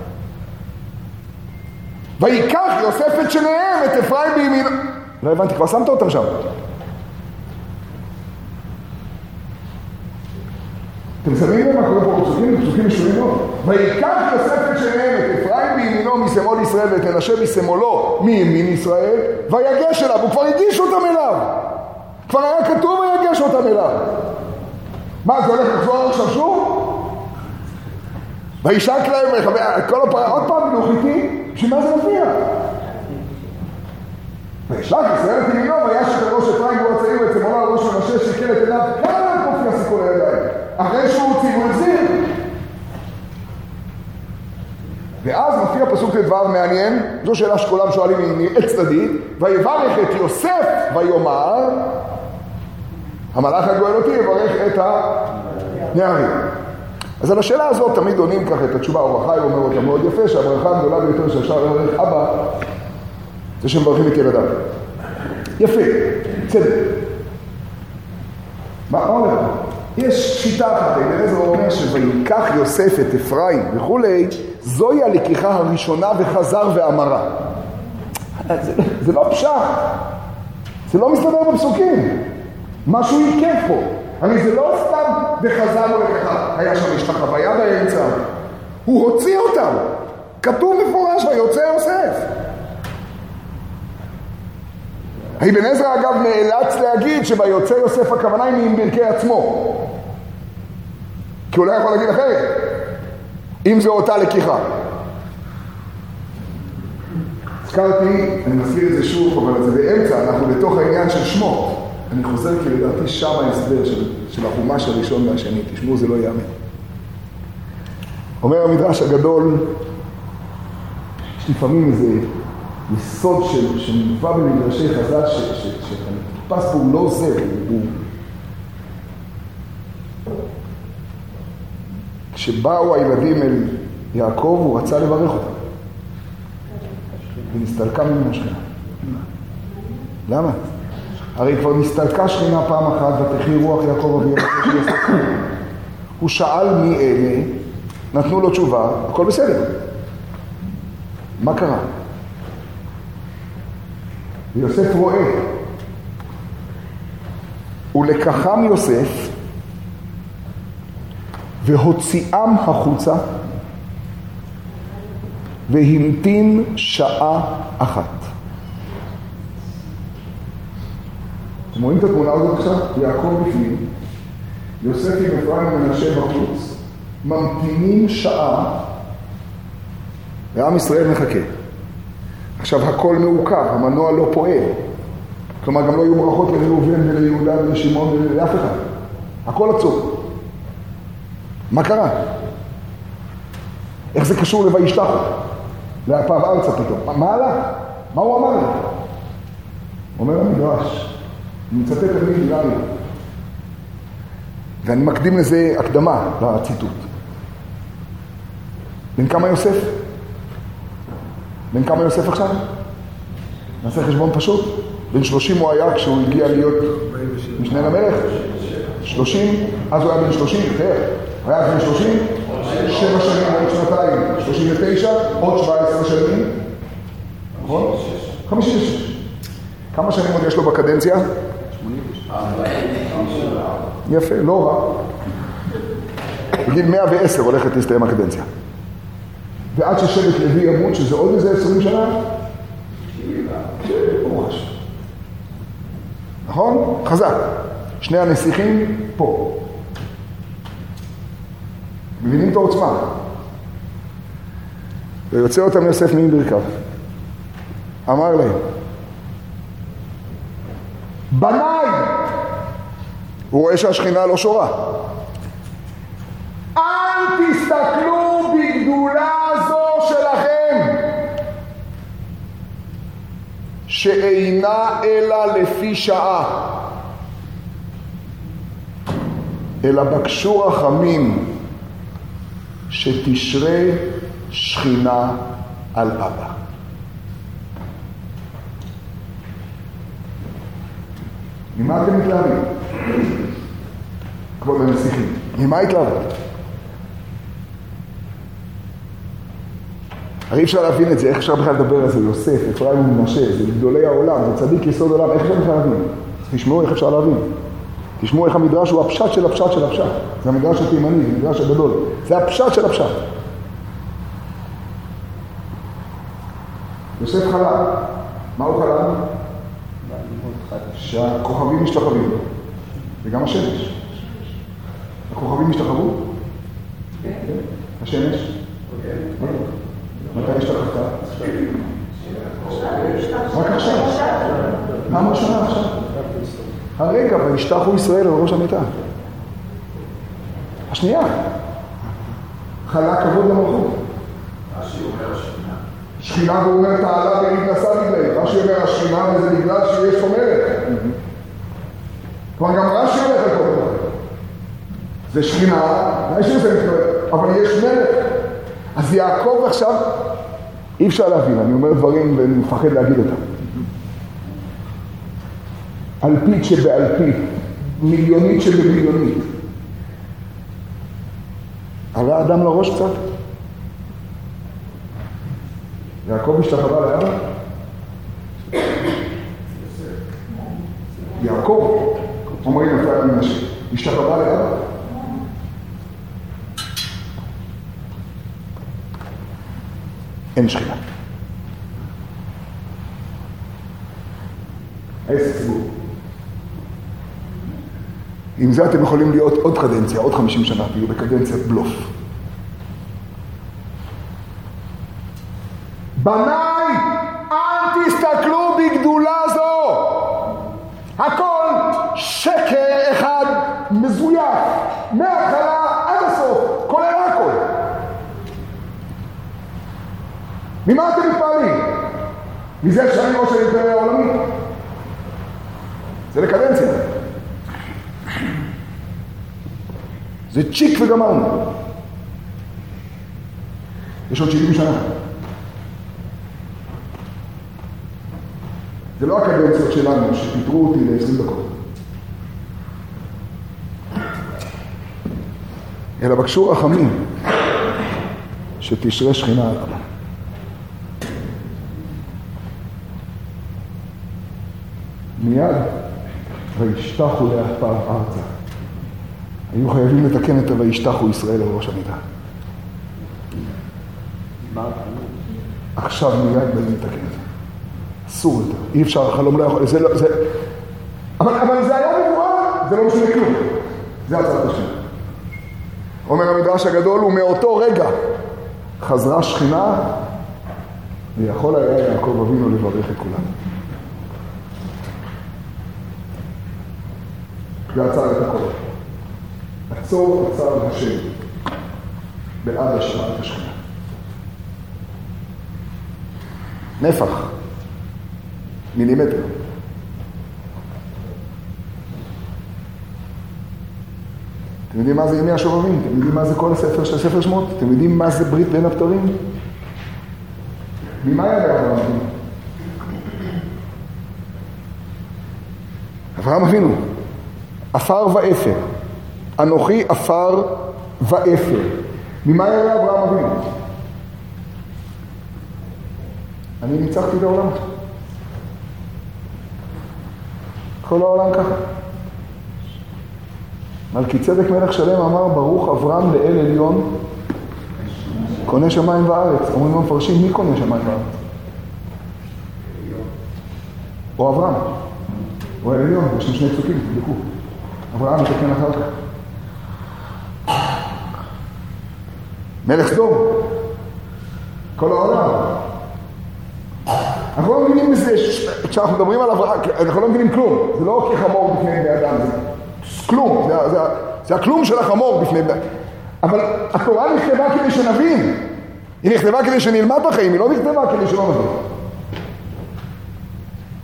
ויקח יוסף את שניהם, את אפרים בימינו. לא הבנתי, כבר שמת אותם שם. אתם שמים להם מה קורה פה פסוקים משונים מאוד. ויקח יוסף את שניהם, את אפרים בימינו משמאל ישראל ואת מנשה משמאלו מימין ישראל, ויגש אליו. הוא כבר הגיש אותם אליו. כבר היה כתוב ויגש אותם אליו. מה, זה הולך לחזור עכשיו שוב? וישק להם, כל הפרעה, עוד פעם מלוכיתי, בשביל מה זה מופיע? וישק ישראל את ימינו, וישק את ראש אפרים והוא הצעיר ואת שמאלה ראש מנשה שיקל את עיניו, כמה מופיע סיכול הידיים? אחרי שהוא הוציא הוא החזיר. ואז מופיע פסוק לדבר מעניין, זו שאלה שכולם שואלים מעץ צדדית, ויברך את יוסף ויאמר, המלאך הגואל אותי יברך את הנערים. אז על השאלה הזאת תמיד עונים ככה את התשובה, אור החי אומר אותה מאוד יפה, שהברכה הגדולה ביותר שאפשר לברך אבא, זה שמברכים את ילדיו. יפה, צדק. מה אומר? יש שיטה אחת, זה אומר שויקח יוסף את אפרים וכולי, זוהי הלקיחה הראשונה וחזר ואמרה. זה לא פשט, זה לא מסתדר בפסוקים. משהו יקף פה. הרי זה לא סתם וחזר ולקחה, היה שם השתחוויה באמצע. הוא הוציא אותם. כתוב מפורש ויוצא יוסף. אבן עזרא אגב נאלץ להגיד שביוצא יוסף הכוונה היא עם ברכי עצמו. כי הוא לא יכול להגיד אחרת. אם זה אותה לקיחה. הזכרתי, אני מזכיר את זה שוב, אבל זה באמצע, אנחנו בתוך העניין של שמות. אני חוזר כי לדעתי שם ההסבר של החומש הראשון והשני. תשמעו, זה לא יאמן. אומר המדרש הגדול, יש לפעמים איזה יסוד שמובא במדרשי חז"ל שתפס פה הוא לא עוזר, הוא... כשבאו הילדים אל יעקב הוא רצה לברך אותם. ונסתלקה ממנו שכינה. למה? הרי כבר נסתלקה שכינה פעם אחת ותחי רוח יעקב אביהם אחרי שיסתלקה. הוא שאל מי אלה, נתנו לו תשובה, הכל בסדר. מה קרה? ויוסף רואה, ולקחם יוסף והוציאם החוצה והמתין שעה אחת. אתם רואים את התמונה הזאת עכשיו? יעקב בפנים, יוסף עם אפרים ומנשה בחוץ, ממתינים שעה ועם ישראל מחכה. עכשיו הכל מעוכב, המנוע לא פועל. כלומר גם לא יהיו ברכות לראובן וליהודה ולשמעון ולאף אחד. הכל עצור. מה קרה? איך זה קשור לוישתחו? לאפיו ארצה פתאום. מה עלה? מה הוא אמר לי? אומר המדרש, אני מצטט תמיד לנו. ואני מקדים לזה הקדמה בציטוט. בן כמה יוסף? בן כמה יוסף עכשיו? נעשה חשבון פשוט. בן 30 הוא היה כשהוא הגיע להיות משנה למלך. 30, אז הוא היה בן 30, יותר. היה בן 30, 7 שנים, עוד שנתיים, 39, עוד 17 שנים. נכון? 56. כמה שנים עוד יש לו בקדנציה? 80. יפה, לא רע. בגיל 110 הולכת להסתיים הקדנציה. ועד ששבט לוי ימות, שזה עוד איזה 20 שנה? ממש. נכון? חזק. שני הנסיכים פה. מבינים את העוצמה. ויוצא אותם יוסף מברכיו. אמר להם, בניי! הוא רואה שהשכינה לא שורה. אל שאינה אלא לפי שעה, אלא בקשו רחמים שתשרה שכינה על אבא. ממה אתם מתלהבים? כבוד הנסיכים, ממה התלהבות? הרי אפשר להבין את זה, איך אפשר בכלל לדבר על זה? יוסף, אפרים ומנשה, זה גדולי העולם, זה צדיק יסוד עולם, איך אפשר בכלל להבין? תשמעו איך אפשר להבין. תשמעו איך המדרש הוא הפשט של הפשט של הפשט. זה המדרש התימני, זה המדרש הגדול. זה הפשט של הפשט. יוסף חלם. מה הוא חלם? שהכוכבים משתחווים. וגם השמש. הכוכבים משתחוו? השמש? מתי השתחוותה? רק עכשיו. מה שנה עכשיו? הרגע, וישתחו ישראל על ראש המיטה. השנייה. חלה כבוד למלכות. רש"י אומר השכינה. שכינה והוא אומר תעלה ונתנסה בגלל. רש"י אומר השכינה וזה בגלל שיש פה מלך. כבר גם רש"י הולך על כל דבר. זה שכינה, אבל יש מלך. אז יעקב עכשיו, אי אפשר להבין, אני אומר דברים ואני מפחד להגיד אותם. אלפית שבאלפית, מיליונית שבמיליונית. עלה האדם לראש קצת. יעקב השתחווה לאבא? יעקב, אומרים אפרים ומנשה, השתחווה לאבא? אין שכינה. העסק סיבור. עם זה אתם יכולים להיות עוד קדנציה, עוד 50 שנה, תהיו בקדנציית בלוף. בניי, אל תסתכלו בגדולה זו. הכל שקר אחד מזויף, מההתחלה עד הסוף, כולל הכל. ממה אתם מתפעלים? מזה שאני ראש האימפריה העולמית. זה לקדנציה. זה צ'יק וגמרנו. יש עוד 70 שנה. זה לא הקדנציות שלנו שפיתרו אותי ל-20 דקות. אלא בקשו רחמים שתשרה שכינה על אבא. מיד וישתחו לאפר ארצה. היו חייבים לתקן את וישתחו ישראל על ראש המיטה. עכשיו מיד באים לתקן את זה. אסור יותר. אי אפשר, החלום לא יכול. אבל זה היה מבואה, זה לא משנה כלום. זה הצעת השם. אומר המדרש הגדול, ומאותו רגע חזרה שכינה, ויכול היה יעקב אבינו לברך את כולם. ועצר את הכל. עצור עצר השם בעד השראת השכינה. נפח. מילימטר. אתם יודעים מה זה ימי השובבים? אתם יודעים מה זה כל הספר של ספר שמות? אתם יודעים מה זה ברית בין הבתרים? ממה היה אברהם אבינו? אברהם אבינו. עפר ואפר. אנוכי עפר ואפר. ממה היה אברהם אבינו? אני ניצחתי את העולם. כל העולם ככה. מלכי צדק מלך שלם אמר ברוך אברהם לאל עליון קונה שמיים וארץ. אומרים המפרשים, מי קונה שמיים וארץ? או אברהם או אל עליון, יש שם שני פסוקים, תבדקו. אברהם מתקן אחר כך. מלך סדום, כל העולם. אנחנו לא מבינים מזה, כשאנחנו מדברים על אברהם, אנחנו לא מבינים כלום. זה לא כחמור בפני בני אדם, זה כלום, זה הכלום של החמור בפני בני אדם. אבל התורה נכתבה כדי שנבין. היא נכתבה כדי שנלמד בחיים, היא לא נכתבה כדי שלא נבין.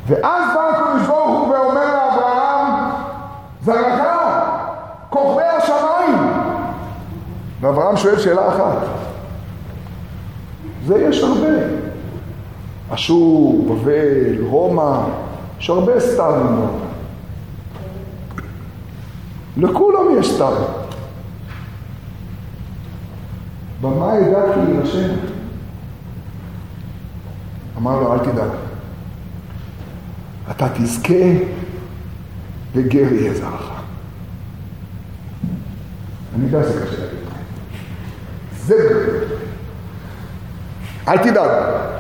ואז בא הקדוש ברוך הוא ואומר לאברהם, זרעך, כוכבי השמיים. ואברהם שואל שאלה אחת. זה יש הרבה. אשור, בבל, רומא, יש הרבה סתרים בעולם. לכולם יש סתרים. במה ידעתי להירשם? אמר לו, אל תדאג. אתה תזכה וגר יהיה זרעך. אני יודע שזה קשה להגיד. זה גר. אל תדאג.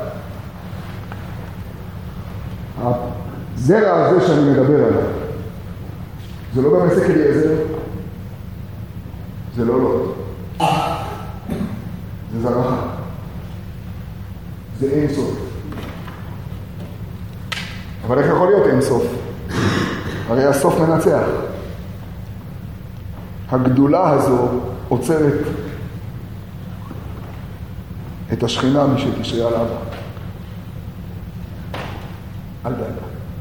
הזרע הזה שאני מדבר עליו, זה לא גם עסק אליעזר, זה לא לוט. זה זרעך. זה אין סוף. אבל איך יכול להיות אין סוף? הרי הסוף מנצח. הגדולה הזו עוצרת את השכינה משתשרה עליו. אל דאגה.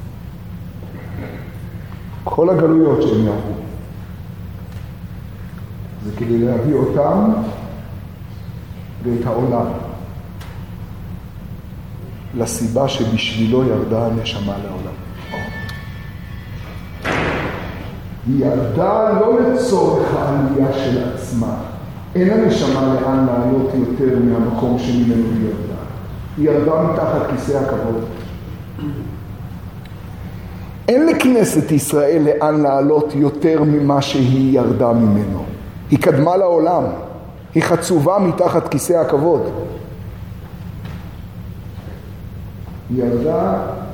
כל הגלויות שהם יעברו, זה כדי להביא אותם ואת העולם לסיבה שבשבילו ירדה הנשמה לעולם. היא ירדה לא לצורך העלייה של עצמה. אין הנשמה לאן לעלות יותר מהמקום שממנו היא ירדה. היא ירדה מתחת כיסא הכבוד. אין לכנסת ישראל לאן לעלות יותר ממה שהיא ירדה ממנו. היא קדמה לעולם. היא חצובה מתחת כיסא הכבוד. היא ירדה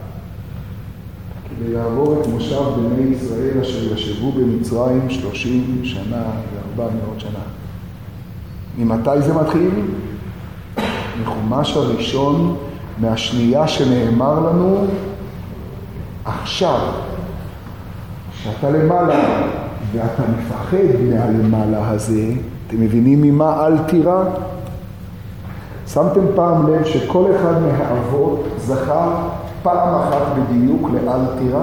כדי לעבור את מושב בני ישראל אשר ישבו במצרים 30 שנה ו400 שנה. ממתי זה מתחיל? מחומש הראשון, מהשנייה שנאמר לנו, עכשיו, שאתה למעלה ואתה מפחד מהלמעלה הזה, אתם מבינים ממה אל תירא? שמתם פעם לב שכל אחד מהאבות זכה פעם אחת בדיוק לאל תירא?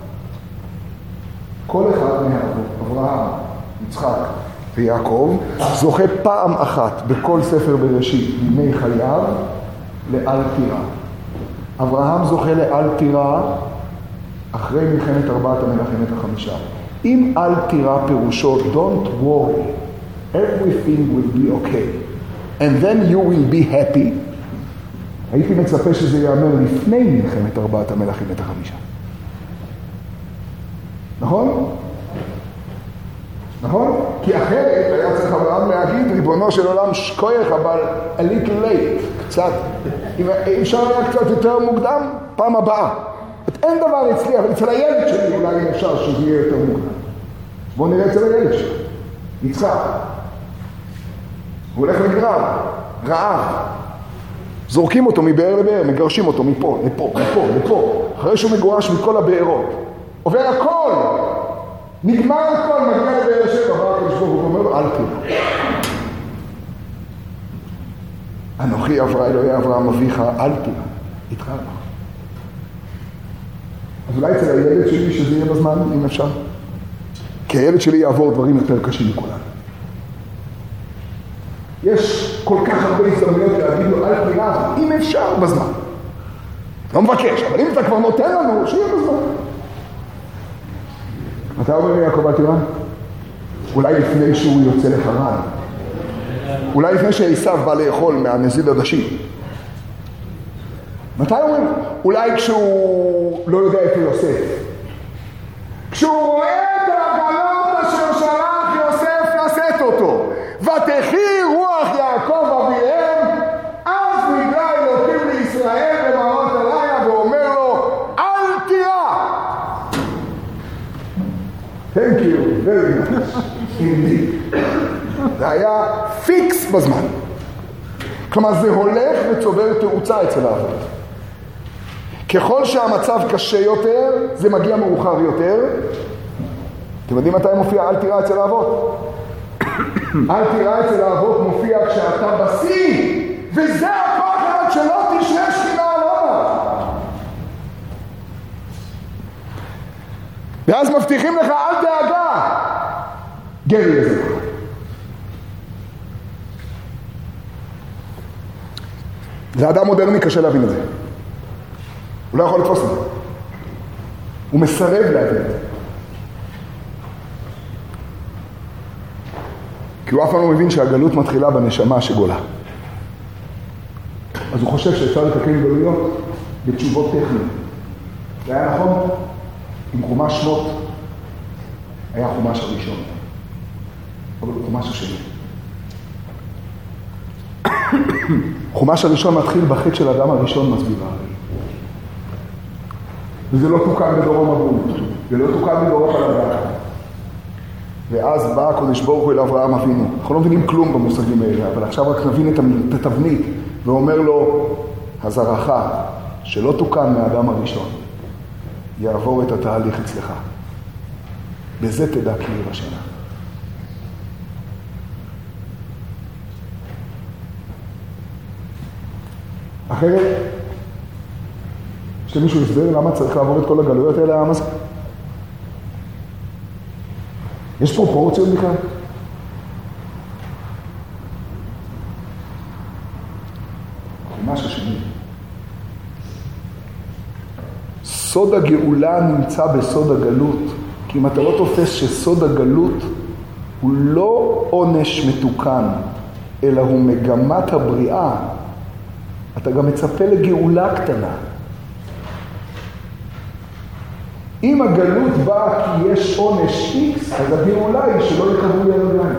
כל אחד מהאבות, אברהם, יצחק ויעקב, זוכה פעם אחת בכל ספר בראשית בימי חייו לאל תירא. אברהם זוכה לאל תירא אחרי מלחמת 4 המלכים החמישה. אם אל תירא פירושו, don't worry, everything will be okay, and then you will be happy, הייתי מצפה שזה יאמר לפני מלחמת 4 המלכים החמישה. נכון? נכון? כי אחרת היה צריך אברהם להגיד, ריבונו של עולם שכוח, אבל a little late, קצת. אם אפשר היה קצת יותר מוקדם, פעם הבאה. אין דבר אצלי, אבל אצל הילד שלי אולי אפשר שזה יהיה יותר מוקדם. בואו נראה אצל הילד שלי. יצחק. הוא הולך לגרב, רעב. זורקים אותו מבאר לבאר, מגרשים אותו מפה, לפה, לפה, לפה. אחרי שהוא מגורש מכל הבארות. עובר הכל. נגמר הכל, מגיע לבאר שבע, בא הקדוש ברוך הוא ואומר לו, אל תירא. אנוכי אלוהי אברהם אביך, אל תירא. איתך לא. אז אולי אצל הילד שלי שזה יהיה בזמן, אם אפשר. כי הילד שלי יעבור דברים יותר קשים מכולנו. יש כל כך הרבה הזדמנויות להגיד לו, אל תירא, אם אפשר בזמן. לא מבקש, אבל אם אתה כבר נותן לנו, שיהיה בזמן. מתי אומר יעקב אל תירא? אולי לפני שהוא יוצא לחרן. אולי לפני שעשיו בא לאכול מהנזיד עדשים. מתי אומרים? אולי כשהוא לא יודע איפה יוסף. כשהוא רואה את הגלות אשר שלח יוסף לשאת אותו. ותחי רוח יעקב אביהם, אז נגלה אלוקים לישראל במראות עליה ואומר לו, אל תירא. Thank you, very much. Indeed. זה היה פיקס בזמן. כלומר, זה הולך וצובר תאוצה אצל האבות. ככל שהמצב קשה יותר, זה מגיע מאוחר יותר. אתם יודעים מתי מופיע אל תירא אצל האבות? אל תירא אצל האבות מופיע כשאתה בשיא, וזה הפחד שלא תשרה שכינה עליו. ואז מבטיחים לך, אל דאגה, גר יזרע. זה אדם מודרני, קשה להבין את זה. הוא לא יכול לתפוס את זה. הוא מסרב להבין את זה. כי הוא אף פעם לא מבין שהגלות מתחילה בנשמה שגולה. אז הוא חושב שאפשר לתקן גלויות בתשובות טכניות. זה היה נכון? עם חומש שמות היה חומש הראשון. אבל חומש השני. חומש הראשון מתחיל בחטא של האדם הראשון מסביבה. וזה לא תוקן בדורו מבול. זה לא תוקן בדורו פלדה. ואז בא הקדוש ברוך הוא אל אברהם אבינו. אנחנו לא מבינים כלום במושגים האלה, אבל עכשיו רק נבין את התבנית, ואומר לו, הזרעך שלא תוקן מהאדם הראשון, יעבור את התהליך אצלך. בזה תדע כי ירא שנה. אחרת, יש למישהו הסבר למה צריך לעבור את כל הגלויות האלה העם הזה? יש פרופורציות בכלל? משהו שני. סוד הגאולה נמצא בסוד הגלות, כי אם אתה לא תופס שסוד הגלות הוא לא עונש מתוקן, אלא הוא מגמת הבריאה, אתה גם מצפה לגאולה קטנה. אם הגלות באה כי יש עונש X, אז הגאולה היא שלא יקבלו לרגליים.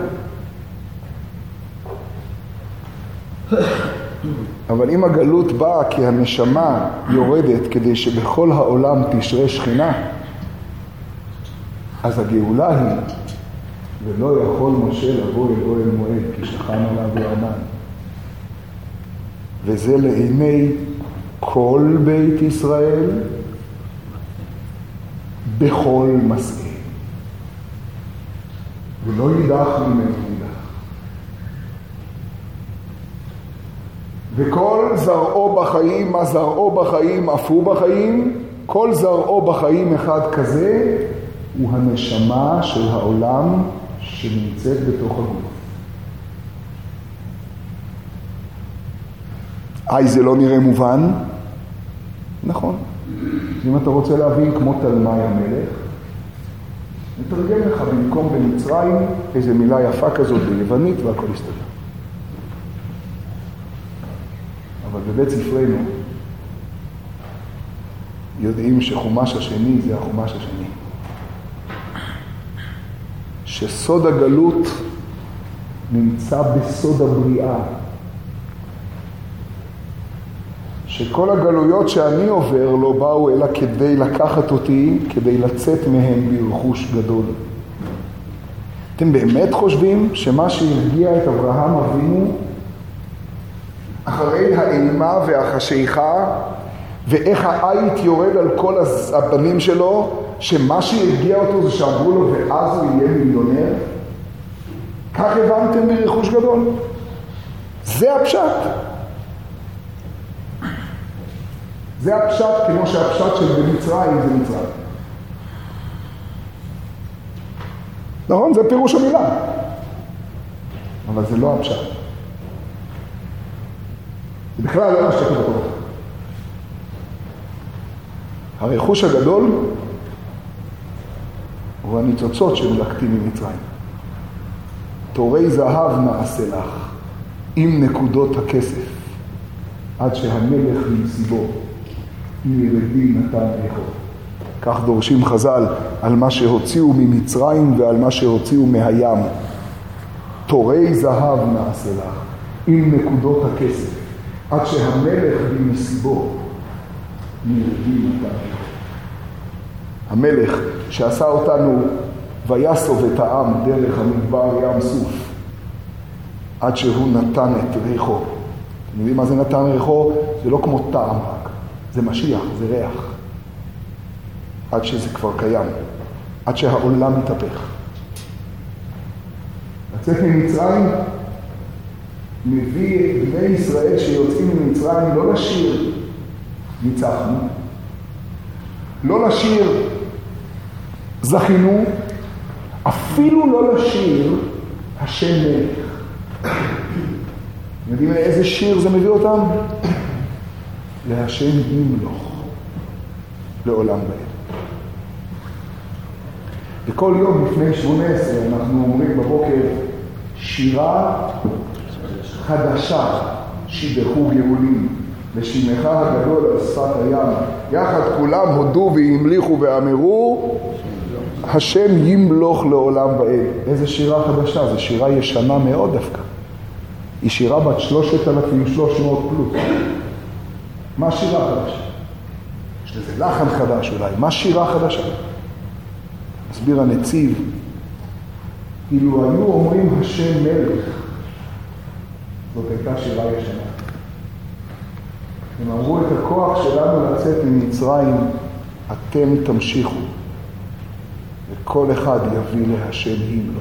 אבל אם הגלות באה כי הנשמה יורדת כדי שבכל העולם תשרה שכינה, אז הגאולה היא, ולא יכול משה לבוא אל אוהל מועד, כי שכן עליו וענן. וזה לעיני כל בית ישראל, בכל מסעי. ולא יידח ממנו יידח. וכל זרעו בחיים, מה זרעו בחיים, אף הוא בחיים, כל זרעו בחיים אחד כזה, הוא הנשמה של העולם שנמצאת בתוך הגוף. זה לא נראה מובן? נכון. אם אתה רוצה להבין כמו תלמי המלך, נתרגם לך במקום במצרים איזו מילה יפה כזאת ביוונית והכל יסתדר. אבל בבית ספרנו יודעים שחומש השני זה החומש השני. שסוד הגלות נמצא בסוד הבריאה. שכל הגלויות שאני עובר לא באו אלא כדי לקחת אותי, כדי לצאת מהם ברכוש גדול. אתם באמת חושבים שמה שהרגיע את אברהם אבינו אחרי האימה והחשיכה ואיך העית יורד על כל הבנים שלו, שמה שהרגיע אותו זה שאמרו לו ואז הוא יהיה מיליונר? כך הבנתם ברכוש גדול? זה הפשט. זה הפשט כמו שהפשט של במצרים זה מצרים. נכון? זה פירוש המילה. אבל זה לא הפשט. זה בכלל לא מה שכתוב בתורה. הרכוש הגדול הוא הניצוצות שמלקטים ממצרים. תורי זהב נעשה לך עם נקודות הכסף עד שהמלך מסיבו מילדי נתן איכו. כך דורשים חז"ל על מה שהוציאו ממצרים ועל מה שהוציאו מהים. תורי זהב נעשה לך עם נקודות הכסף עד שהמלך במסיבו מילדי נתן איכו. המלך שעשה אותנו ויסוב את העם דרך המדבר ים סוף עד שהוא נתן את ריחו. אתם יודעים מה זה נתן ריחו? זה לא כמו טעם רק, זה משיח, זה ריח. עד שזה כבר קיים, עד שהעולם מתהפך. לצאת ממצרים מביא את בני ישראל שיוצאים ממצרים לא לשיר ניצחנו, לא לשיר זכינו אפילו לא לשיר השם מלך. יודעים איזה שיר זה מביא אותם? להשם ימלוך לעולם ועד. וכל יום לפני 18 אנחנו אומרים בבוקר שירה חדשה, שיבחו גאולים, לשמך הגדול על שפת הים. יחד כולם הודו והמליכו ואמרו, השם ימלוך לעולם ועד. איזה שירה חדשה? זו שירה ישנה מאוד דווקא. היא שירה בת 3,300 פלוס. מה שירה חדשה? יש לזה לחן חדש אולי. מה שירה חדשה? מסביר הנציב, כאילו היו אומרים השם מלך, זאת הייתה שירה ישנה. הם אמרו את הכוח שלנו לצאת ממצרים, אתם תמשיכו, וכל אחד יביא להשם ימלוך.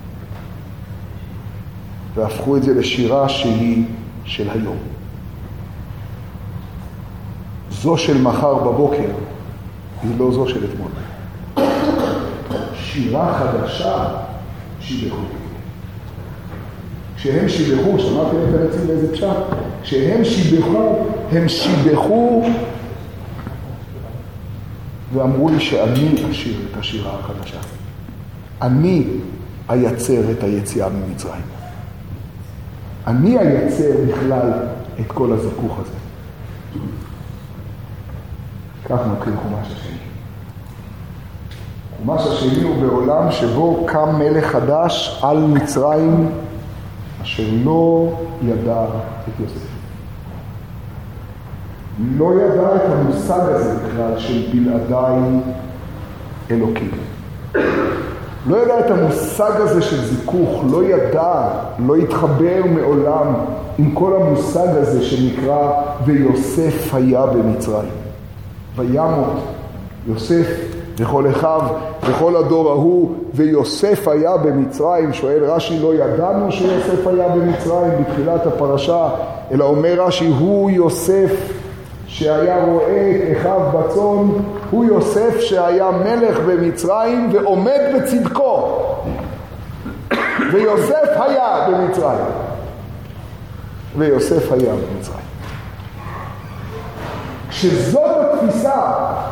והפכו את זה לשירה שהיא של היום. זו של מחר בבוקר, היא לא זו של אתמול. שירה חדשה, שיבחו. כשהם שיבחו, שמעתם את הנציב באיזה פשט? כשהם שיבחו, הם שיבחו ואמרו לי שאני אשיר את השירה החדשה. אני אייצר את היציאה ממצרים. אני אייצר בכלל את כל הזכוך הזה. כך נתחיל חומש השני. חומש השני הוא בעולם שבו קם מלך חדש על מצרים אשר לא ידע את יוסף. לא ידע את המושג הזה בכלל של בלעדיי אלוקים. לא ידע את המושג הזה של זיכוך, לא ידע, לא התחבר מעולם עם כל המושג הזה שנקרא ויוסף היה במצרים. וימות יוסף וכל אחיו וכל הדור ההוא, ויוסף היה במצרים. שואל רש"י, לא ידענו שיוסף היה במצרים בתחילת הפרשה, אלא אומר רש"י, הוא יוסף שהיה רואה את אחיו בצאן, הוא יוסף שהיה מלך במצרים ועומד בצדקו. ויוסף היה במצרים. ויוסף היה במצרים. כשזאת התפיסה,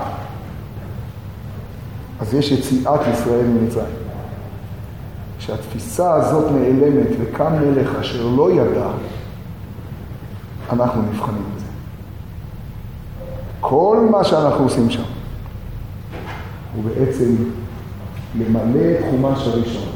אז יש יציאת ישראל ממצרים. כשהתפיסה הזאת נעלמת וקם מלך אשר לא ידע, אנחנו נבחנים בזה. כל מה שאנחנו עושים שם הוא בעצם למלא את חומש הראשון.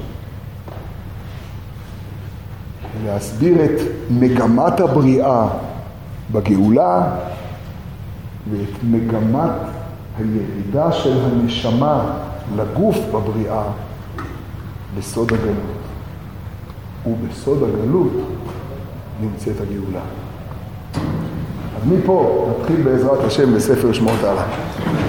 להסביר את מגמת הבריאה בגאולה ואת מגמת הירידה של הנשמה לגוף בבריאה בסוד הגלות. ובסוד הגלות נמצאת הגאולה. אז מפה נתחיל בעזרת השם בספר שמות הלאה.